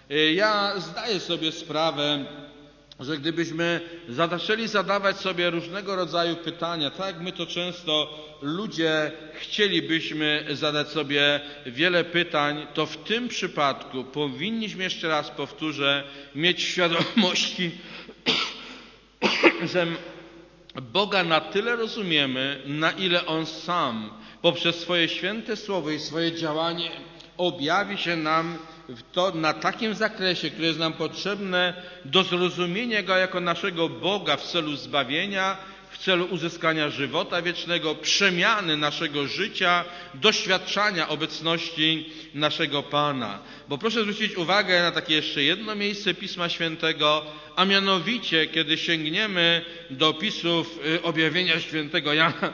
Ja zdaję sobie sprawę, że gdybyśmy zaczęli zadawać sobie różnego rodzaju pytania, tak jak my to często ludzie chcielibyśmy zadać sobie wiele pytań, to w tym przypadku powinniśmy, jeszcze raz powtórzę, mieć świadomości, że Boga na tyle rozumiemy, na ile On sam poprzez swoje święte słowo i swoje działanie objawi się nam w to na takim zakresie, które jest nam potrzebne do zrozumienia Go jako naszego Boga w celu zbawienia, w celu uzyskania żywota wiecznego, przemiany naszego życia, doświadczania obecności naszego Pana. Bo proszę zwrócić uwagę na takie jeszcze jedno miejsce Pisma Świętego, a mianowicie, kiedy sięgniemy do opisów objawienia świętego Jana,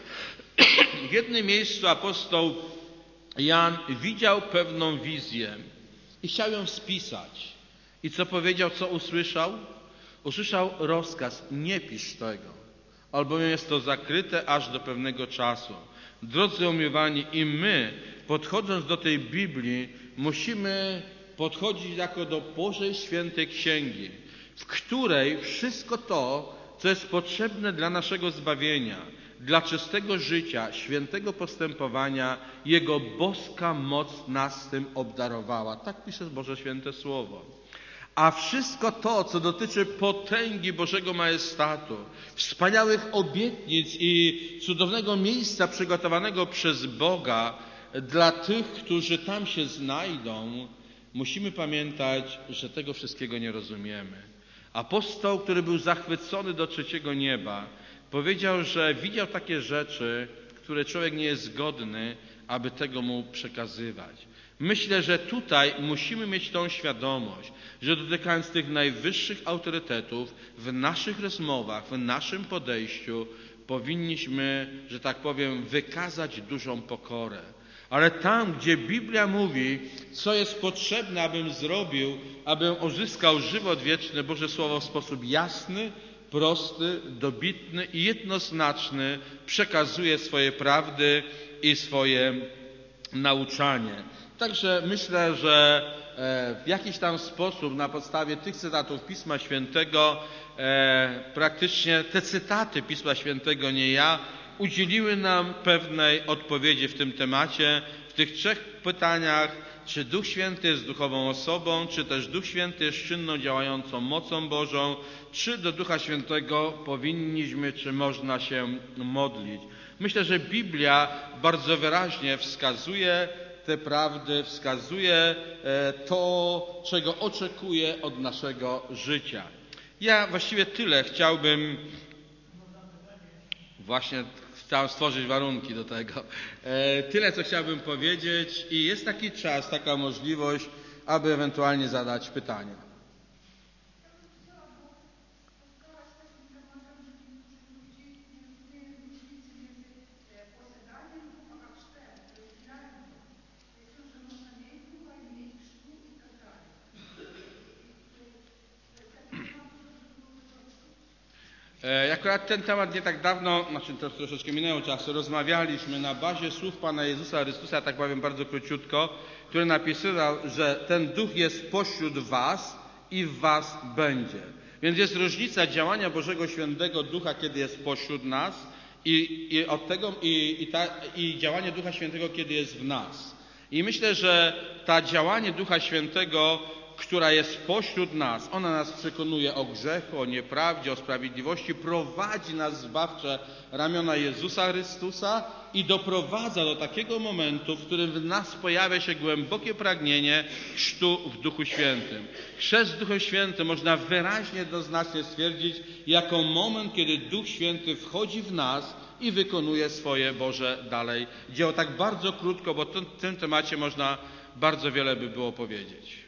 w jednym miejscu apostoł Jan widział pewną wizję i chciał ją spisać. I co powiedział, co usłyszał? Usłyszał rozkaz: nie pisz tego, albowiem jest to zakryte aż do pewnego czasu. Drodzy umiłowani, i my, podchodząc do tej Biblii, musimy podchodzić jako do Bożej Świętej Księgi, w której wszystko to, co jest potrzebne dla naszego zbawienia, dla czystego życia, świętego postępowania, Jego boska moc nas tym obdarowała. Tak pisze Boże Święte Słowo. A wszystko to, co dotyczy potęgi Bożego majestatu, wspaniałych obietnic i cudownego miejsca przygotowanego przez Boga dla tych, którzy tam się znajdą, musimy pamiętać, że tego wszystkiego nie rozumiemy. Apostoł, który był zachwycony do trzeciego nieba, powiedział, że widział takie rzeczy, które człowiek nie jest godny, aby tego mu przekazywać. Myślę, że tutaj musimy mieć tą świadomość, że dotykając tych najwyższych autorytetów w naszych rozmowach, w naszym podejściu powinniśmy, że tak powiem, wykazać dużą pokorę. Ale tam, gdzie Biblia mówi, co jest potrzebne, abym zrobił, abym uzyskał żywot wieczny, Boże Słowo w sposób jasny, prosty, dobitny i jednoznaczny przekazuje swoje prawdy i swoje nauczanie. Także myślę, że w jakiś tam sposób na podstawie tych cytatów Pisma Świętego, praktycznie te cytaty Pisma Świętego, nie ja, udzieliły nam pewnej odpowiedzi w tym temacie, w tych trzech pytaniach, czy Duch Święty jest duchową osobą, czy też Duch Święty jest czynną, działającą mocą Bożą, czy do Ducha Świętego powinniśmy, czy można się modlić. Myślę, że Biblia bardzo wyraźnie wskazuje te prawdy, wskazuje to, czego oczekuje od naszego życia. Ja właściwie tyle chciałbym, właśnie chciałem stworzyć warunki do tego, tyle, co chciałbym powiedzieć i jest taki czas, taka możliwość, aby ewentualnie zadać pytania. Akurat ten temat nie tak dawno, znaczy to troszeczkę minęło czasu, rozmawialiśmy na bazie słów Pana Jezusa Chrystusa, tak powiem bardzo króciutko, który napisywał, że ten Duch jest pośród was i w was będzie. Więc jest różnica działania Bożego Świętego Ducha, kiedy jest pośród nas i, i od tego i, i, ta, i działanie Ducha Świętego, kiedy jest w nas. I myślę, że ta działanie Ducha Świętego, która jest pośród nas, ona nas przekonuje o grzechu, o nieprawdzie, o sprawiedliwości, prowadzi nas w zbawcze ramiona Jezusa Chrystusa i doprowadza do takiego momentu, w którym w nas pojawia się głębokie pragnienie chrztu w Duchu Świętym. Chrzest w Duchu Świętym można wyraźnie, jednoznacznie stwierdzić jako moment, kiedy Duch Święty wchodzi w nas i wykonuje swoje Boże dalej dzieło. Tak bardzo krótko, bo w tym temacie można bardzo wiele by było powiedzieć.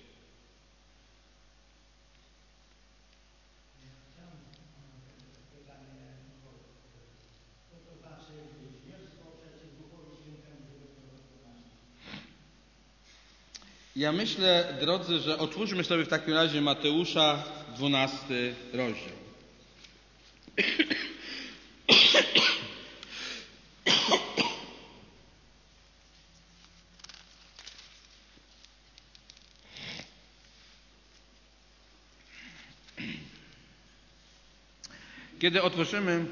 Ja myślę, drodzy, że otwórzmy sobie w takim razie Mateusza, dwunasty rozdział. Kiedy otworzymy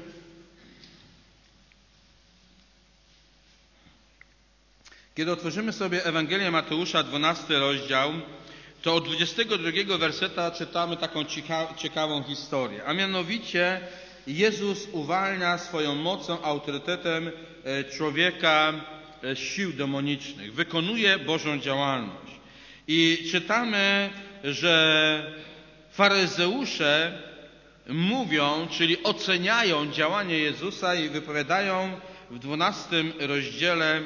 Kiedy otworzymy sobie Ewangelię Mateusza, dwunasty rozdział, to od dwudziestego drugiego werseta czytamy taką cieka- ciekawą historię. A mianowicie Jezus uwalnia swoją mocą, autorytetem człowieka z sił demonicznych. Wykonuje Bożą działalność. I czytamy, że faryzeusze mówią, czyli oceniają działanie Jezusa i wypowiadają w dwunastym rozdziale,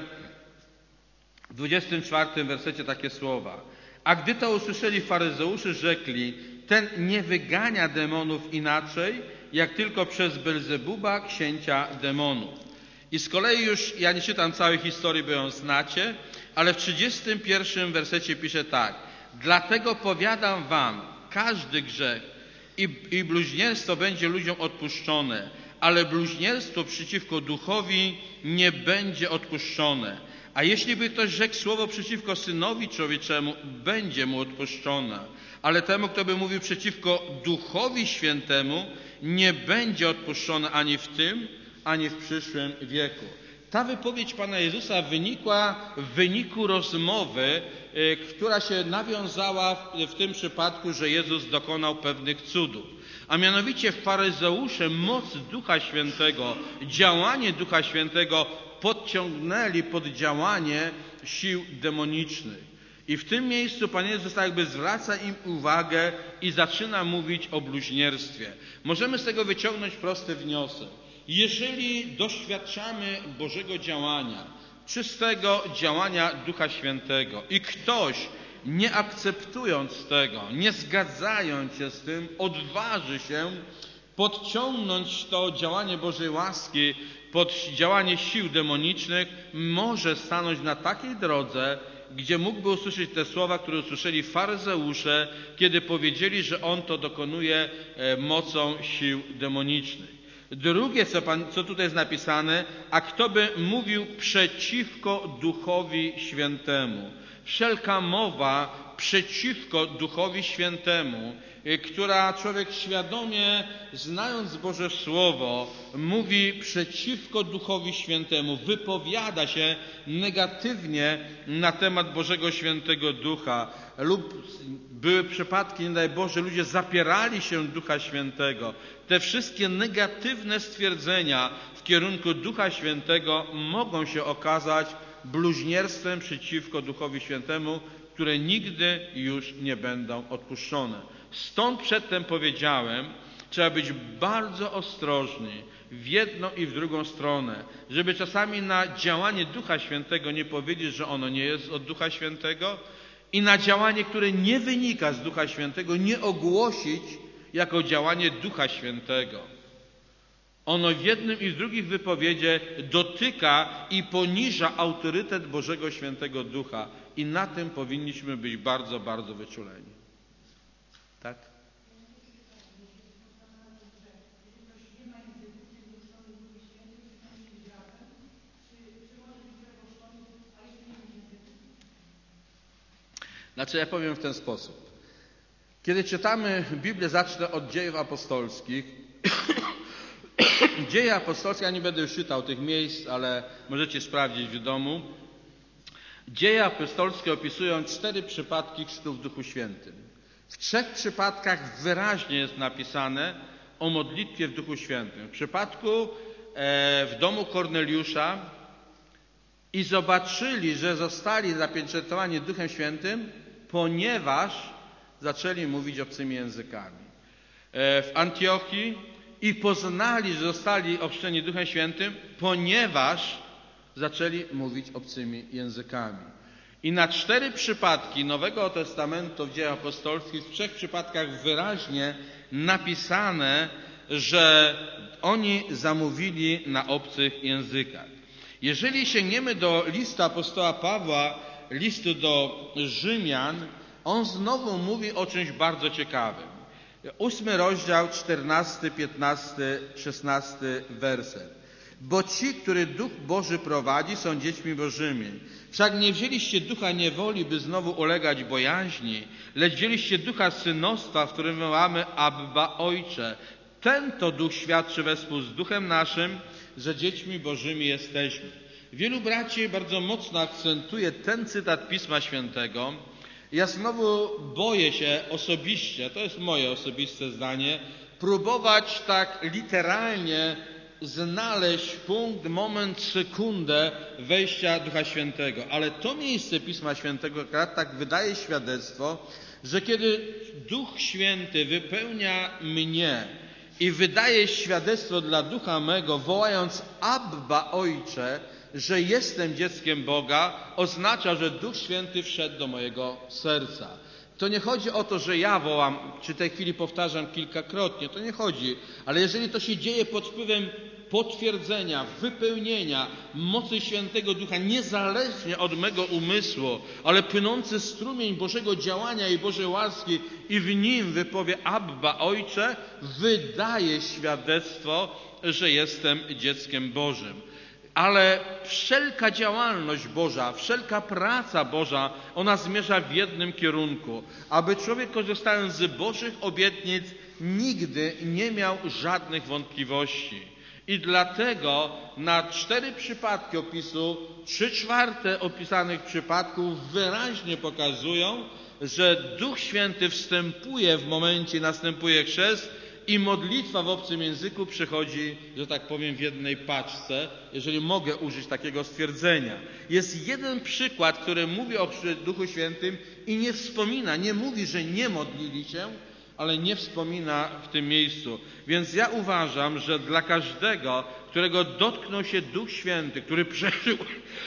w dwudziestym czwartym wersecie takie słowa. A gdy to usłyszeli faryzeusze, rzekli: ten nie wygania demonów inaczej, jak tylko przez Belzebuba, księcia demonów. I z kolei już, ja nie czytam całej historii, bo ją znacie, ale w trzydziestym pierwszym wersecie pisze tak. Dlatego powiadam wam, każdy grzech i, i bluźnierstwo będzie ludziom odpuszczone, ale bluźnierstwo przeciwko duchowi nie będzie odpuszczone. A jeśli by ktoś rzekł słowo przeciwko Synowi Człowieczemu, będzie mu odpuszczone. Ale temu, kto by mówił przeciwko Duchowi Świętemu, nie będzie odpuszczone ani w tym, ani w przyszłym wieku. Ta wypowiedź Pana Jezusa wynikła w wyniku rozmowy, która się nawiązała w tym przypadku, że Jezus dokonał pewnych cudów. A mianowicie faryzeusze moc Ducha Świętego, działanie Ducha Świętego podciągnęli pod działanie sił demonicznych. I w tym miejscu Pan Jezus tak jakby zwraca im uwagę i zaczyna mówić o bluźnierstwie. Możemy z tego wyciągnąć prosty wniosek. Jeżeli doświadczamy Bożego działania, czystego działania Ducha Świętego i ktoś, nie akceptując tego, nie zgadzając się z tym, odważy się podciągnąć to działanie Bożej łaski pod działanie sił demonicznych, może stanąć na takiej drodze, gdzie mógłby usłyszeć te słowa, które usłyszeli faryzeusze, kiedy powiedzieli, że on to dokonuje mocą sił demonicznych. Drugie, co, pan, co tutaj jest napisane, a kto by mówił przeciwko Duchowi Świętemu. Wszelka mowa przeciwko Duchowi Świętemu, która człowiek świadomie, znając Boże Słowo, mówi przeciwko Duchowi Świętemu, wypowiada się negatywnie na temat Bożego Świętego Ducha. Lub były przypadki, nie daj Boże, ludzie zapierali się Ducha Świętego. Te wszystkie negatywne stwierdzenia w kierunku Ducha Świętego mogą się okazać bluźnierstwem przeciwko Duchowi Świętemu, które nigdy już nie będą odpuszczone. Stąd przedtem powiedziałem, trzeba być bardzo ostrożni w jedną i w drugą stronę, żeby czasami na działanie Ducha Świętego nie powiedzieć, że ono nie jest od Ducha Świętego, i na działanie, które nie wynika z Ducha Świętego, nie ogłosić jako działanie Ducha Świętego. Ono w jednym i w drugich wypowiedziach dotyka i poniża autorytet Bożego Świętego Ducha. I na tym powinniśmy być bardzo, bardzo wyczuleni. Tak? Znaczy, ja powiem w ten sposób. Kiedy czytamy Biblię, zacznę od Dziejów Apostolskich. Dzieje apostolskie, ja nie będę już czytał tych miejsc, ale możecie sprawdzić w domu. Dzieje apostolskie opisują cztery przypadki chrztu w Duchu Świętym. W trzech przypadkach wyraźnie jest napisane o modlitwie w Duchu Świętym. W przypadku e, w domu Korneliusza i zobaczyli, że zostali zapieczętowani Duchem Świętym, ponieważ zaczęli mówić obcymi językami. E, w Antiochii i poznali, że zostali ochrzczeni Duchem Świętym, ponieważ zaczęli mówić obcymi językami. I na cztery przypadki Nowego Testamentu w Dziejach Apostolskich, w trzech przypadkach wyraźnie napisane, że oni zamówili na obcych językach. Jeżeli sięgniemy do listu apostoła Pawła, listu do Rzymian, on znowu mówi o czymś bardzo ciekawym. Ósmy rozdział, czternasty, piętnasty, szesnasty werset. Bo ci, który Duch Boży prowadzi, są dziećmi Bożymi. Wszak nie wzięliście ducha niewoli, by znowu ulegać bojaźni, lecz wzięliście ducha synostwa, w którym wołamy Abba, Ojcze. Ten to Duch świadczy wespół z Duchem naszym, że dziećmi Bożymi jesteśmy. Wielu braci bardzo mocno akcentuje ten cytat Pisma Świętego. Ja znowu boję się osobiście, to jest moje osobiste zdanie, próbować tak literalnie znaleźć punkt, moment, sekundę wejścia Ducha Świętego. Ale to miejsce Pisma Świętego tak wydaje świadectwo, że kiedy Duch Święty wypełnia mnie i wydaje świadectwo dla ducha mego, wołając Abba, Ojcze, że jestem dzieckiem Boga, oznacza, że Duch Święty wszedł do mojego serca. To nie chodzi o to, że ja wołam, czy w tej chwili powtarzam kilkakrotnie, to nie chodzi, ale jeżeli to się dzieje pod wpływem potwierdzenia, wypełnienia mocy Świętego Ducha, niezależnie od mego umysłu, ale płynący strumień Bożego działania i Bożej łaski i w nim wypowie Abba, Ojcze, wydaje świadectwo, że jestem dzieckiem Bożym. Ale wszelka działalność Boża, wszelka praca Boża, ona zmierza w jednym kierunku, aby człowiek, korzystając z Bożych obietnic, nigdy nie miał żadnych wątpliwości. I dlatego na cztery przypadki opisu, trzy czwarte opisanych przypadków wyraźnie pokazują, że Duch Święty wstępuje w momencie, następuje chrzest, i modlitwa w obcym języku przychodzi, że tak powiem, w jednej paczce, jeżeli mogę użyć takiego stwierdzenia. Jest jeden przykład, który mówi o Duchu Świętym i nie wspomina, nie mówi, że nie modlili się, ale nie wspomina w tym miejscu. Więc ja uważam, że dla każdego, którego dotknął się Duch Święty, który przeżył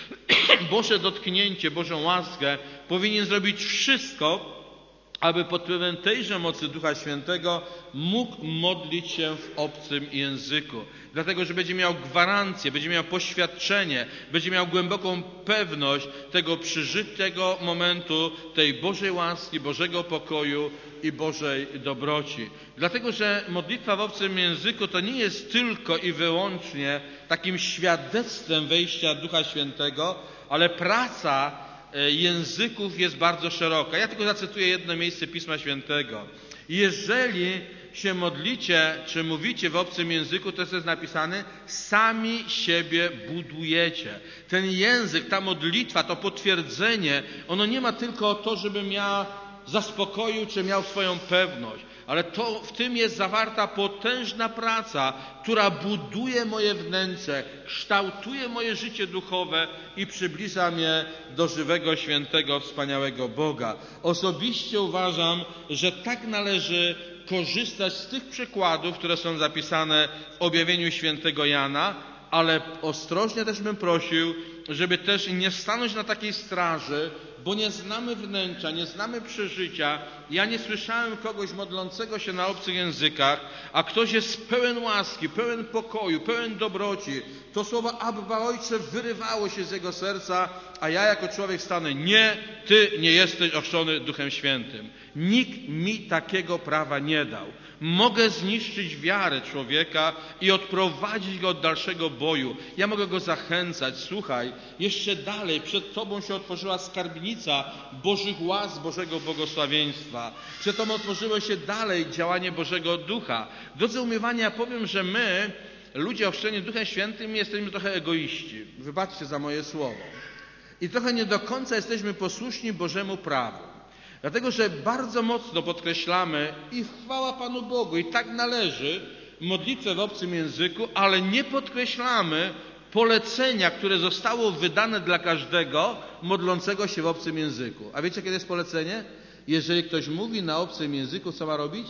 Boże dotknięcie, Bożą łaskę, powinien zrobić wszystko, aby pod wpływem tejże mocy Ducha Świętego mógł modlić się w obcym języku. Dlatego, że będzie miał gwarancję, będzie miał poświadczenie, będzie miał głęboką pewność tego przeżytego momentu, tej Bożej łaski, Bożego pokoju i Bożej dobroci. Dlatego, że modlitwa w obcym języku to nie jest tylko i wyłącznie takim świadectwem wejścia Ducha Świętego, ale praca języków jest bardzo szeroka. Ja tylko zacytuję jedno miejsce Pisma Świętego. Jeżeli się modlicie, czy mówicie w obcym języku, to jest napisane, sami siebie budujecie. Ten język, ta modlitwa, to potwierdzenie, ono nie ma tylko to, żeby miał zaspokoił, czy miał swoją pewność, ale to w tym jest zawarta potężna praca, która buduje moje wnętrze, kształtuje moje życie duchowe i przybliża mnie do żywego, świętego, wspaniałego Boga. Osobiście uważam, że tak należy korzystać z tych przykładów, które są zapisane w objawieniu świętego Jana, ale ostrożnie też bym prosił, żeby też nie stanąć na takiej straży, bo nie znamy wnętrza, nie znamy przeżycia. Ja nie słyszałem kogoś modlącego się na obcych językach, a ktoś jest pełen łaski, pełen pokoju, pełen dobroci. To słowo Abba, Ojcze wyrywało się z jego serca, a ja jako człowiek stanę, nie, Ty nie jesteś ochrzczony Duchem Świętym. Nikt mi takiego prawa nie dał. Mogę zniszczyć wiarę człowieka i odprowadzić go od dalszego boju. Ja mogę go zachęcać. Słuchaj, jeszcze dalej przed Tobą się otworzyła skarbnica Bożych łask, Bożego błogosławieństwa. Przed Tobą otworzyło się dalej działanie Bożego Ducha. Drodzy umiewania, ja powiem, że my, ludzie ochrzczeni Duchem Świętym, jesteśmy trochę egoiści. Wybaczcie za moje słowo. I trochę nie do końca jesteśmy posłuszni Bożemu prawu. Dlatego, że bardzo mocno podkreślamy i chwała Panu Bogu, i tak należy, modlitwę w obcym języku, ale nie podkreślamy polecenia, które zostało wydane dla każdego modlącego się w obcym języku. A wiecie, kiedy jest polecenie? Jeżeli ktoś mówi na obcym języku, co ma robić?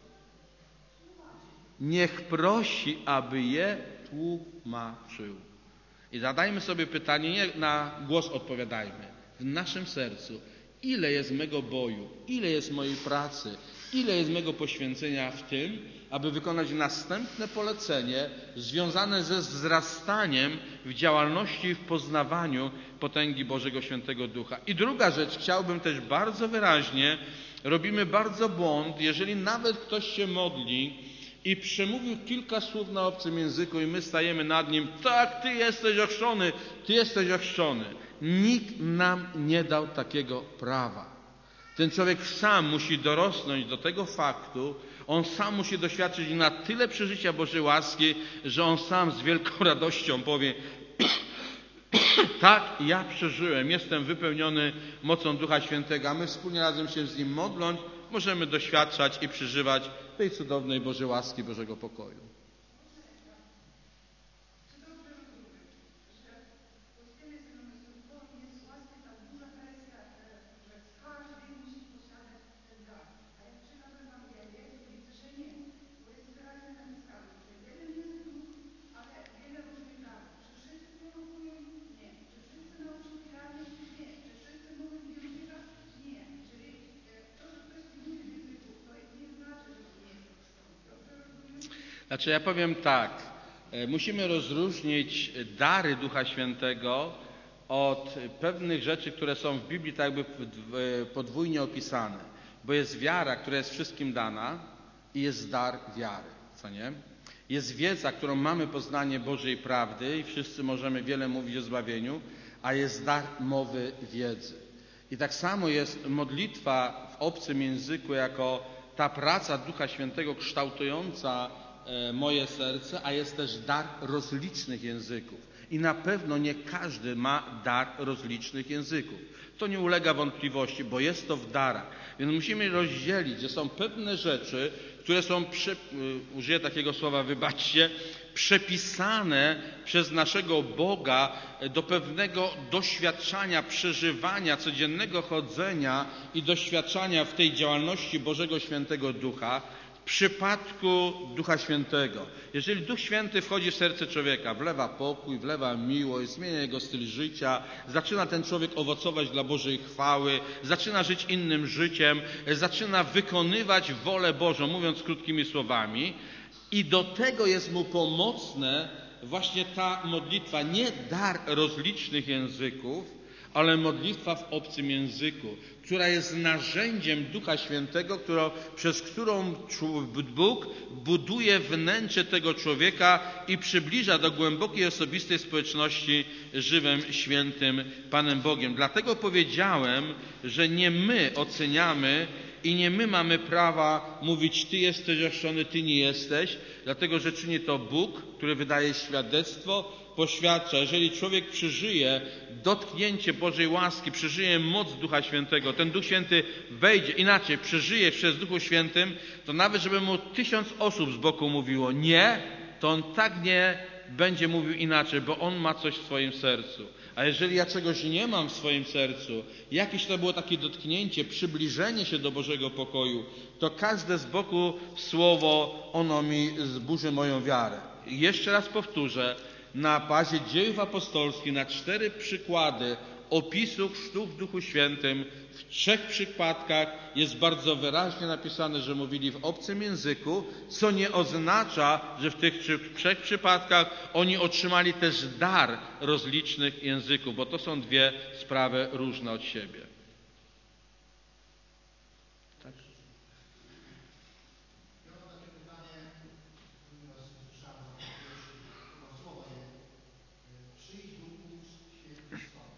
Niech prosi, aby je tłumaczył. I zadajmy sobie pytanie, nie na głos odpowiadajmy, w naszym sercu. Ile jest mego boju, ile jest mojej pracy, ile jest mego poświęcenia w tym, aby wykonać następne polecenie związane ze wzrastaniem w działalności i w poznawaniu potęgi Bożego Świętego Ducha. I druga rzecz, chciałbym też bardzo wyraźnie, robimy bardzo błąd, jeżeli nawet ktoś się modli i przemówił kilka słów na obcym języku i my stajemy nad nim, tak, Ty jesteś ochrzczony, Ty jesteś ochrzczony. Nikt nam nie dał takiego prawa. Ten człowiek sam musi dorosnąć do tego faktu, on sam musi doświadczyć na tyle przeżycia Bożej łaski, że on sam z wielką radością powie, tak, ja przeżyłem, jestem wypełniony mocą Ducha Świętego, a my wspólnie razem się z Nim modląc, możemy doświadczać i przeżywać tej cudownej Bożej łaski, Bożego pokoju. Znaczy ja powiem tak, musimy rozróżnić dary Ducha Świętego od pewnych rzeczy, które są w Biblii tak jakby podwójnie opisane. Bo jest wiara, która jest wszystkim dana i jest dar wiary, co nie? Jest wiedza, którą mamy poznanie Bożej prawdy i wszyscy możemy wiele mówić o zbawieniu, a jest dar mowy wiedzy. I tak samo jest modlitwa w obcym języku jako ta praca Ducha Świętego kształtująca moje serce, a jest też dar rozlicznych języków. I na pewno nie każdy ma dar rozlicznych języków. To nie ulega wątpliwości, bo jest to w darach. Więc musimy rozdzielić, że są pewne rzeczy, które są, przy, użyję takiego słowa, wybaczcie, przepisane przez naszego Boga do pewnego doświadczania, przeżywania, codziennego chodzenia i doświadczania w tej działalności Bożego Świętego Ducha. W przypadku Ducha Świętego, jeżeli Duch Święty wchodzi w serce człowieka, wlewa pokój, wlewa miłość, zmienia jego styl życia, zaczyna ten człowiek owocować dla Bożej chwały, zaczyna żyć innym życiem, zaczyna wykonywać wolę Bożą, mówiąc krótkimi słowami, i do tego jest mu pomocne właśnie ta modlitwa, nie dar rozlicznych języków, ale modlitwa w obcym języku, która jest narzędziem Ducha Świętego, którą, przez którą Bóg buduje wnętrze tego człowieka i przybliża do głębokiej, osobistej społeczności żywym, świętym Panem Bogiem. Dlatego powiedziałem, że nie my oceniamy i nie my mamy prawa mówić, ty jesteś ochrzczony, ty nie jesteś, dlatego że czyni to Bóg, który wydaje świadectwo, poświadcza. Jeżeli człowiek przeżyje dotknięcie Bożej łaski, przeżyje moc Ducha Świętego, ten Duch Święty wejdzie, inaczej, przeżyje przez Duchu Świętym, to nawet żeby mu tysiąc osób z boku mówiło nie, to on tak nie będzie mówił inaczej, bo on ma coś w swoim sercu. A jeżeli ja czegoś nie mam w swoim sercu, jakieś to było takie dotknięcie, przybliżenie się do Bożego pokoju, to każde z boku słowo, ono mi zburzy moją wiarę. I jeszcze raz powtórzę, na bazie dziejów apostolskich, na cztery przykłady opisu chrztu w Duchu Świętym, w trzech przypadkach jest bardzo wyraźnie napisane, że mówili w obcym języku, co nie oznacza, że w tych trzech przypadkach oni otrzymali też dar rozlicznych języków, bo to są dwie sprawy różne od siebie. Tak? Ja mam takie pytanie, ponieważ słyszałem zapowiedź tego słowa, je, przyjdź Duchu Święty stąd.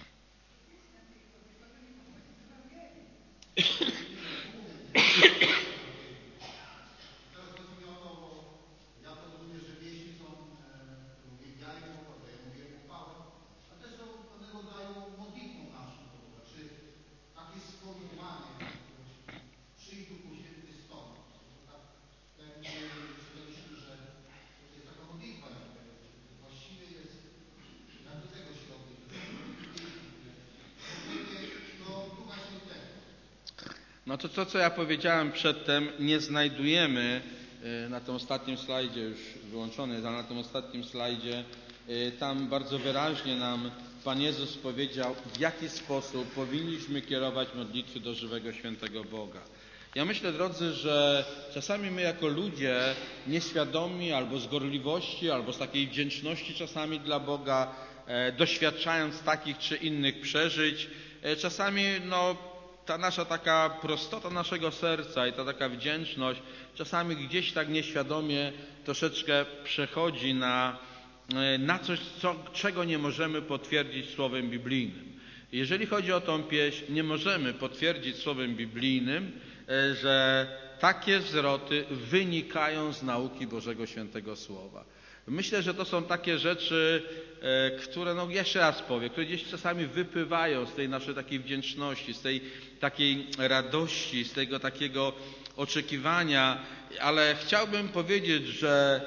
Teraz chodzi mi o to, bo ja to rozumiem, że pieśni są e, wiarą, prawda, ja mówię pochwałę, a też są pewnego rodzaju modlitwą naszą do Boga. Czy takie sformułowanie, przyjdź Duchu Święty stąd, to tak, tak jak my czytaliśmy, że to jest taka modlitwa jakby, czy to właściwie jest, jak do tego się odnieść, do tej pieśni, które powołuje do Ducha Świętego. No to to, co ja powiedziałem przedtem, nie znajdujemy na tym ostatnim slajdzie, już wyłączony, ale na tym ostatnim slajdzie, tam bardzo wyraźnie nam Pan Jezus powiedział, w jaki sposób powinniśmy kierować modlitwy do żywego, świętego Boga. Ja myślę, drodzy, że czasami my jako ludzie nieświadomi albo z gorliwości, albo z takiej wdzięczności czasami dla Boga, e, doświadczając takich czy innych przeżyć, e, czasami no, ta nasza taka prostota naszego serca i ta taka wdzięczność czasami gdzieś tak nieświadomie troszeczkę przechodzi na, na coś, co, czego nie możemy potwierdzić słowem biblijnym. Jeżeli chodzi o tą pieśń, nie możemy potwierdzić słowem biblijnym, że takie zwroty wynikają z nauki Bożego Świętego Słowa. Myślę, że to są takie rzeczy, które, no jeszcze raz powiem, które gdzieś czasami wypływają z tej naszej takiej wdzięczności, z tej takiej radości, z tego takiego oczekiwania, ale chciałbym powiedzieć, że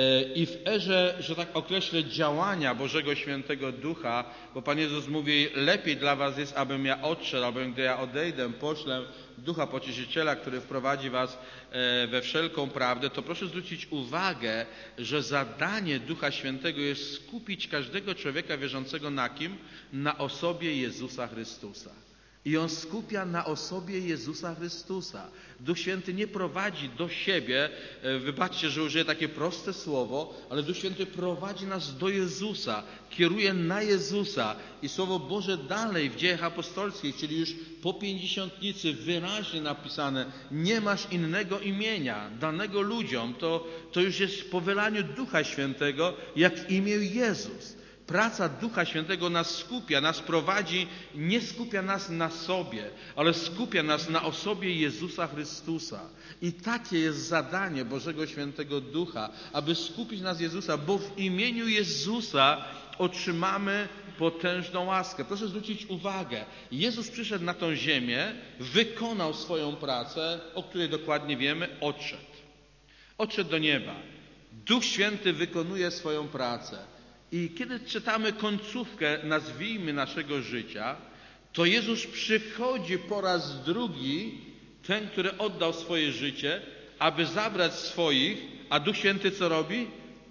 i w erze, że tak określę, działania Bożego Świętego Ducha, bo Pan Jezus mówi, lepiej dla was jest, abym ja odszedł, abym gdy ja odejdę, poślę Ducha Pocieszyciela, który wprowadzi was we wszelką prawdę, to proszę zwrócić uwagę, że zadanie Ducha Świętego jest skupić każdego człowieka wierzącego na kim? Na osobie Jezusa Chrystusa. I On skupia na osobie Jezusa Chrystusa. Duch Święty nie prowadzi do siebie, wybaczcie, że użyję takie proste słowo, ale Duch Święty prowadzi nas do Jezusa, kieruje na Jezusa. I Słowo Boże dalej w Dziejach Apostolskich, czyli już po pięćdziesiątnicy wyraźnie napisane, nie masz innego imienia danego ludziom, to, to już jest po wylaniu Ducha Świętego, jak imię Jezus. Praca Ducha Świętego nas skupia, nas prowadzi, nie skupia nas na sobie, ale skupia nas na osobie Jezusa Chrystusa. I takie jest zadanie Bożego Świętego Ducha, aby skupić nas Jezusa, bo w imieniu Jezusa otrzymamy potężną łaskę. Proszę zwrócić uwagę, Jezus przyszedł na tą ziemię, wykonał swoją pracę, o której dokładnie wiemy, odszedł. Odszedł do nieba. Duch Święty wykonuje swoją pracę. I kiedy czytamy końcówkę, nazwijmy, naszego życia, to Jezus przychodzi po raz drugi, ten, który oddał swoje życie, aby zabrać swoich, a Duch Święty co robi?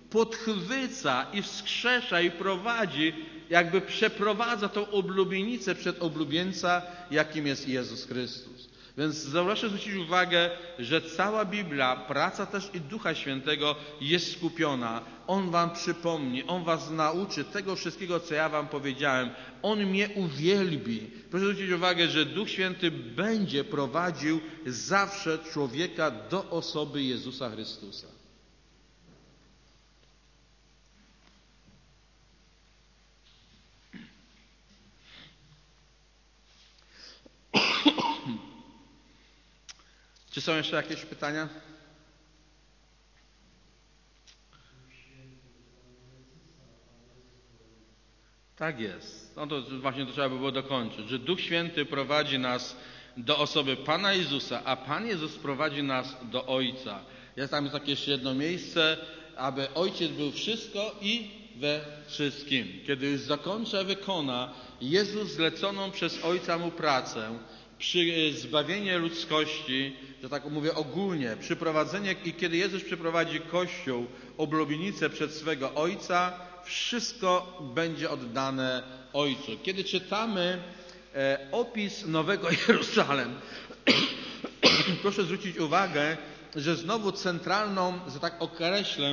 Podchwyca i wskrzesza i prowadzi, jakby przeprowadza tą oblubienicę przed oblubieńca, jakim jest Jezus Chrystus. Więc proszę zwrócić uwagę, że cała Biblia, praca też i Ducha Świętego jest skupiona. On wam przypomni, On was nauczy tego wszystkiego, co ja wam powiedziałem. On mnie uwielbi. Proszę zwrócić uwagę, że Duch Święty będzie prowadził zawsze człowieka do osoby Jezusa Chrystusa. Czy są jeszcze jakieś pytania? Tak jest. No to właśnie to trzeba by było dokończyć, że Duch Święty prowadzi nas do osoby Pana Jezusa, a Pan Jezus prowadzi nas do Ojca. Jest tam takie jeszcze jedno miejsce, aby Ojciec był wszystko i we wszystkim. Kiedy już zakończy, wykona Jezus zleconą przez Ojca mu pracę, przy zbawienie ludzkości, że tak mówię ogólnie, przyprowadzenie, i kiedy Jezus przyprowadzi Kościół, oblubienicę przed swego Ojca, wszystko będzie oddane Ojcu. Kiedy czytamy e, opis Nowego Jeruzalem, proszę zwrócić uwagę, że znowu centralną, że tak określę,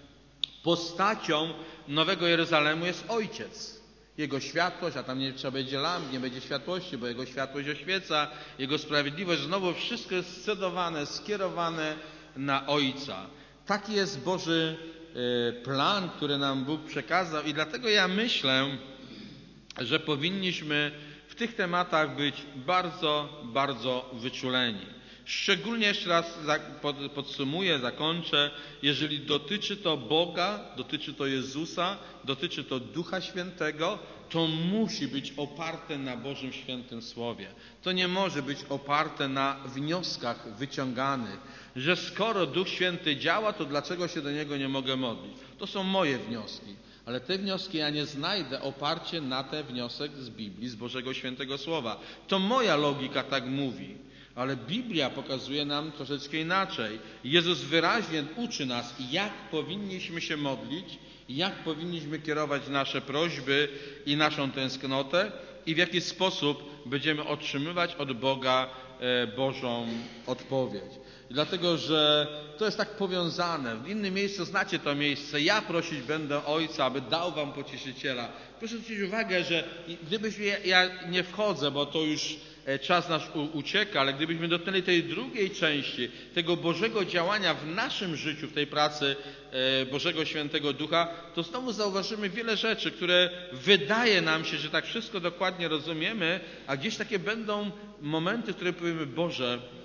postacią Nowego Jeruzalemu jest Ojciec. Jego światłość, a tam nie trzeba będzie lamp, nie będzie światłości, bo Jego światłość oświeca, Jego sprawiedliwość. Znowu wszystko jest scedowane, skierowane na Ojca. Taki jest Boży plan, który nam Bóg przekazał i dlatego ja myślę, że powinniśmy w tych tematach być bardzo, bardzo wyczuleni. Szczególnie jeszcze raz podsumuję, zakończę, jeżeli dotyczy to Boga, dotyczy to Jezusa, dotyczy to Ducha Świętego, to musi być oparte na Bożym Świętym Słowie. To nie może być oparte na wnioskach wyciąganych, że skoro Duch Święty działa, to dlaczego się do Niego nie mogę modlić? To są moje wnioski, ale te wnioski ja nie znajdę oparcie na ten wniosek z Biblii, z Bożego Świętego Słowa. To moja logika tak mówi. Ale Biblia pokazuje nam troszeczkę inaczej. Jezus wyraźnie uczy nas, jak powinniśmy się modlić, jak powinniśmy kierować nasze prośby i naszą tęsknotę i w jaki sposób będziemy otrzymywać od Boga Bożą odpowiedź. Dlatego, że to jest tak powiązane. W innym miejscu znacie to miejsce. Ja prosić będę Ojca, aby dał wam Pocieszyciela. Proszę zwrócić uwagę, że gdybyśmy, ja nie wchodzę, bo to już czas nasz ucieka, ale gdybyśmy dotknęli tej drugiej części, tego Bożego działania w naszym życiu, w tej pracy Bożego Świętego Ducha, to znowu zauważymy wiele rzeczy, które wydaje nam się, że tak wszystko dokładnie rozumiemy, a gdzieś takie będą momenty, w których powiemy, Boże,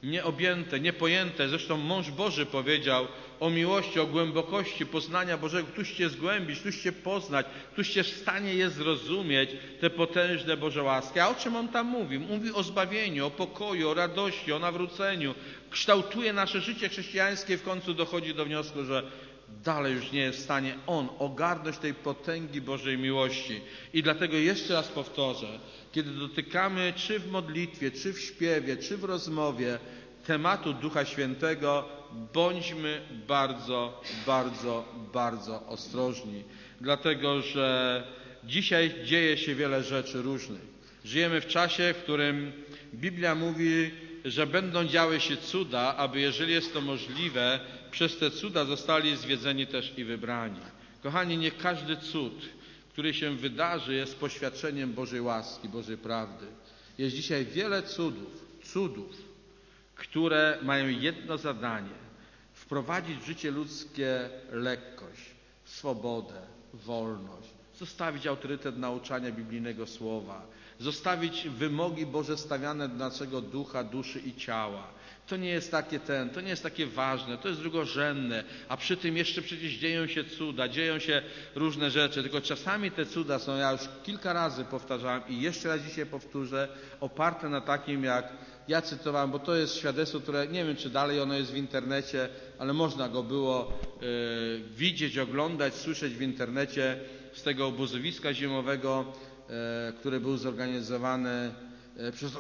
nieobjęte, niepojęte. Zresztą mąż Boży powiedział o miłości, o głębokości poznania Bożego. Któż Cię zgłębić, któż Cię poznać, któż Cię w stanie jest zrozumieć te potężne Boże łaski. A o czym on tam mówi? Mówi o zbawieniu, o pokoju, o radości, o nawróceniu. Kształtuje nasze życie chrześcijańskie, w końcu dochodzi do wniosku, że dalej już nie jest w stanie on ogarnąć tej potęgi Bożej miłości. I dlatego jeszcze raz powtórzę, kiedy dotykamy czy w modlitwie, czy w śpiewie, czy w rozmowie tematu Ducha Świętego, bądźmy bardzo, bardzo, bardzo ostrożni. Dlatego, że dzisiaj dzieje się wiele rzeczy różnych. Żyjemy w czasie, w którym Biblia mówi, że będą działy się cuda, aby jeżeli jest to możliwe, przez te cuda zostali zwiedzeni też i wybrani. Kochani, niech każdy cud, który się wydarzy, jest poświadczeniem Bożej łaski, Bożej prawdy. Jest dzisiaj wiele cudów, cudów, które mają jedno zadanie: wprowadzić w życie ludzkie lekkość, swobodę, wolność, zostawić autorytet nauczania biblijnego słowa, zostawić wymogi Boże stawiane do naszego ducha, duszy i ciała. To nie jest takie ten, to nie jest takie ważne, to jest drugorzędne, a przy tym jeszcze przecież dzieją się cuda, dzieją się różne rzeczy, tylko czasami te cuda są, ja już kilka razy powtarzałem i jeszcze raz dzisiaj powtórzę, oparte na takim, jak ja cytowałem, bo to jest świadectwo, które nie wiem, czy dalej ono jest w internecie, ale można go było y, widzieć, oglądać, słyszeć w internecie z tego obozowiska zimowego, y, który był zorganizowany y, przez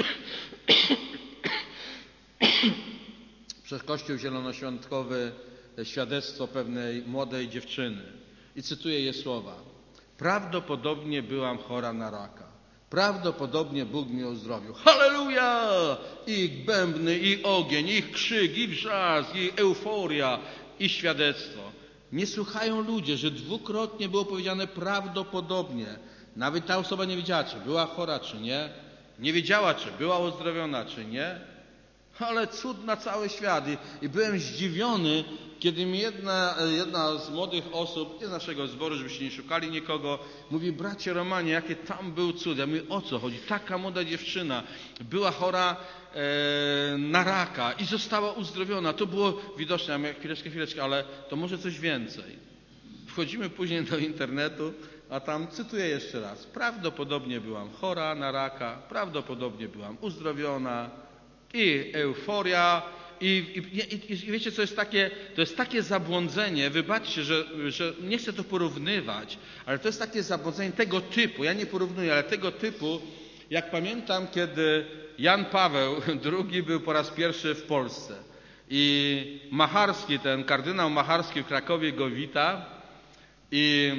przez Kościół Zielonoświątkowy, świadectwo pewnej młodej dziewczyny. I cytuję jej słowa. Prawdopodobnie byłam chora na raka. Prawdopodobnie Bóg mnie uzdrowił. Halleluja! Ich bębny, i ogień, ich krzyk, i wrzask, i euforia, i świadectwo. Nie słuchają ludzie, że dwukrotnie było powiedziane prawdopodobnie. Nawet ta osoba nie wiedziała, czy była chora, czy nie. Nie wiedziała, czy była uzdrowiona, czy nie. Ale cud na cały świat. I, i byłem zdziwiony, kiedy mi jedna, jedna z młodych osób, nie z naszego zboru, żebyście nie szukali nikogo, mówi: bracie Romanie, jakie tam był cud. Ja mówię: o co chodzi? Taka młoda dziewczyna była chora e, na raka i została uzdrowiona. To było widoczne. Ja mówię: chwileczkę, chwileczkę, ale to może coś więcej. Wchodzimy później do internetu, a tam cytuję jeszcze raz. Prawdopodobnie byłam chora na raka, prawdopodobnie byłam uzdrowiona. I euforia, i, i, i, i wiecie, co jest takie, to jest takie zabłądzenie, wybaczcie, że, że nie chcę to porównywać, ale to jest takie zabłądzenie tego typu, ja nie porównuję, ale tego typu, jak pamiętam, kiedy Jan Paweł drugi był po raz pierwszy w Polsce i Macharski, ten kardynał Macharski w Krakowie go wita i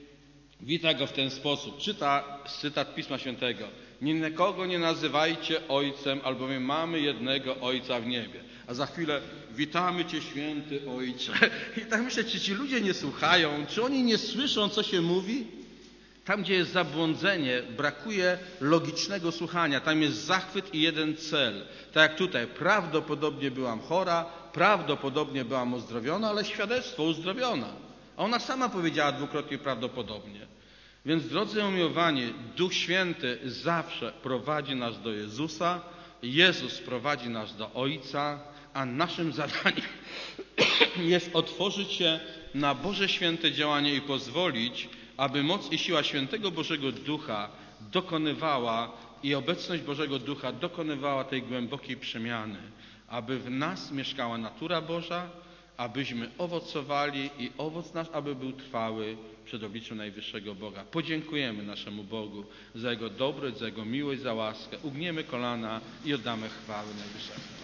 wita go w ten sposób, czyta cytat Pisma Świętego. Nikogo nie nazywajcie ojcem, albowiem mamy jednego Ojca w niebie. A za chwilę: witamy Cię, święty Ojcze. I tak myślę, czy ci ludzie nie słuchają, czy oni nie słyszą, co się mówi? Tam, gdzie jest zabłądzenie, brakuje logicznego słuchania. Tam jest zachwyt i jeden cel. Tak jak tutaj, prawdopodobnie byłam chora, prawdopodobnie byłam uzdrowiona, ale świadectwo: uzdrowiona. A ona sama powiedziała dwukrotnie prawdopodobnie. Więc, drodzy umiłowani, Duch Święty zawsze prowadzi nas do Jezusa, Jezus prowadzi nas do Ojca, a naszym zadaniem jest otworzyć się na Boże święte działanie i pozwolić, aby moc i siła Świętego Bożego Ducha dokonywała i obecność Bożego Ducha dokonywała tej głębokiej przemiany, aby w nas mieszkała natura Boża, abyśmy owocowali i owoc nasz, aby był trwały przed obliczem najwyższego Boga. Podziękujemy naszemu Bogu za Jego dobroć, za Jego miłość, za łaskę. Ugniemy kolana i oddamy chwałę najwyższemu.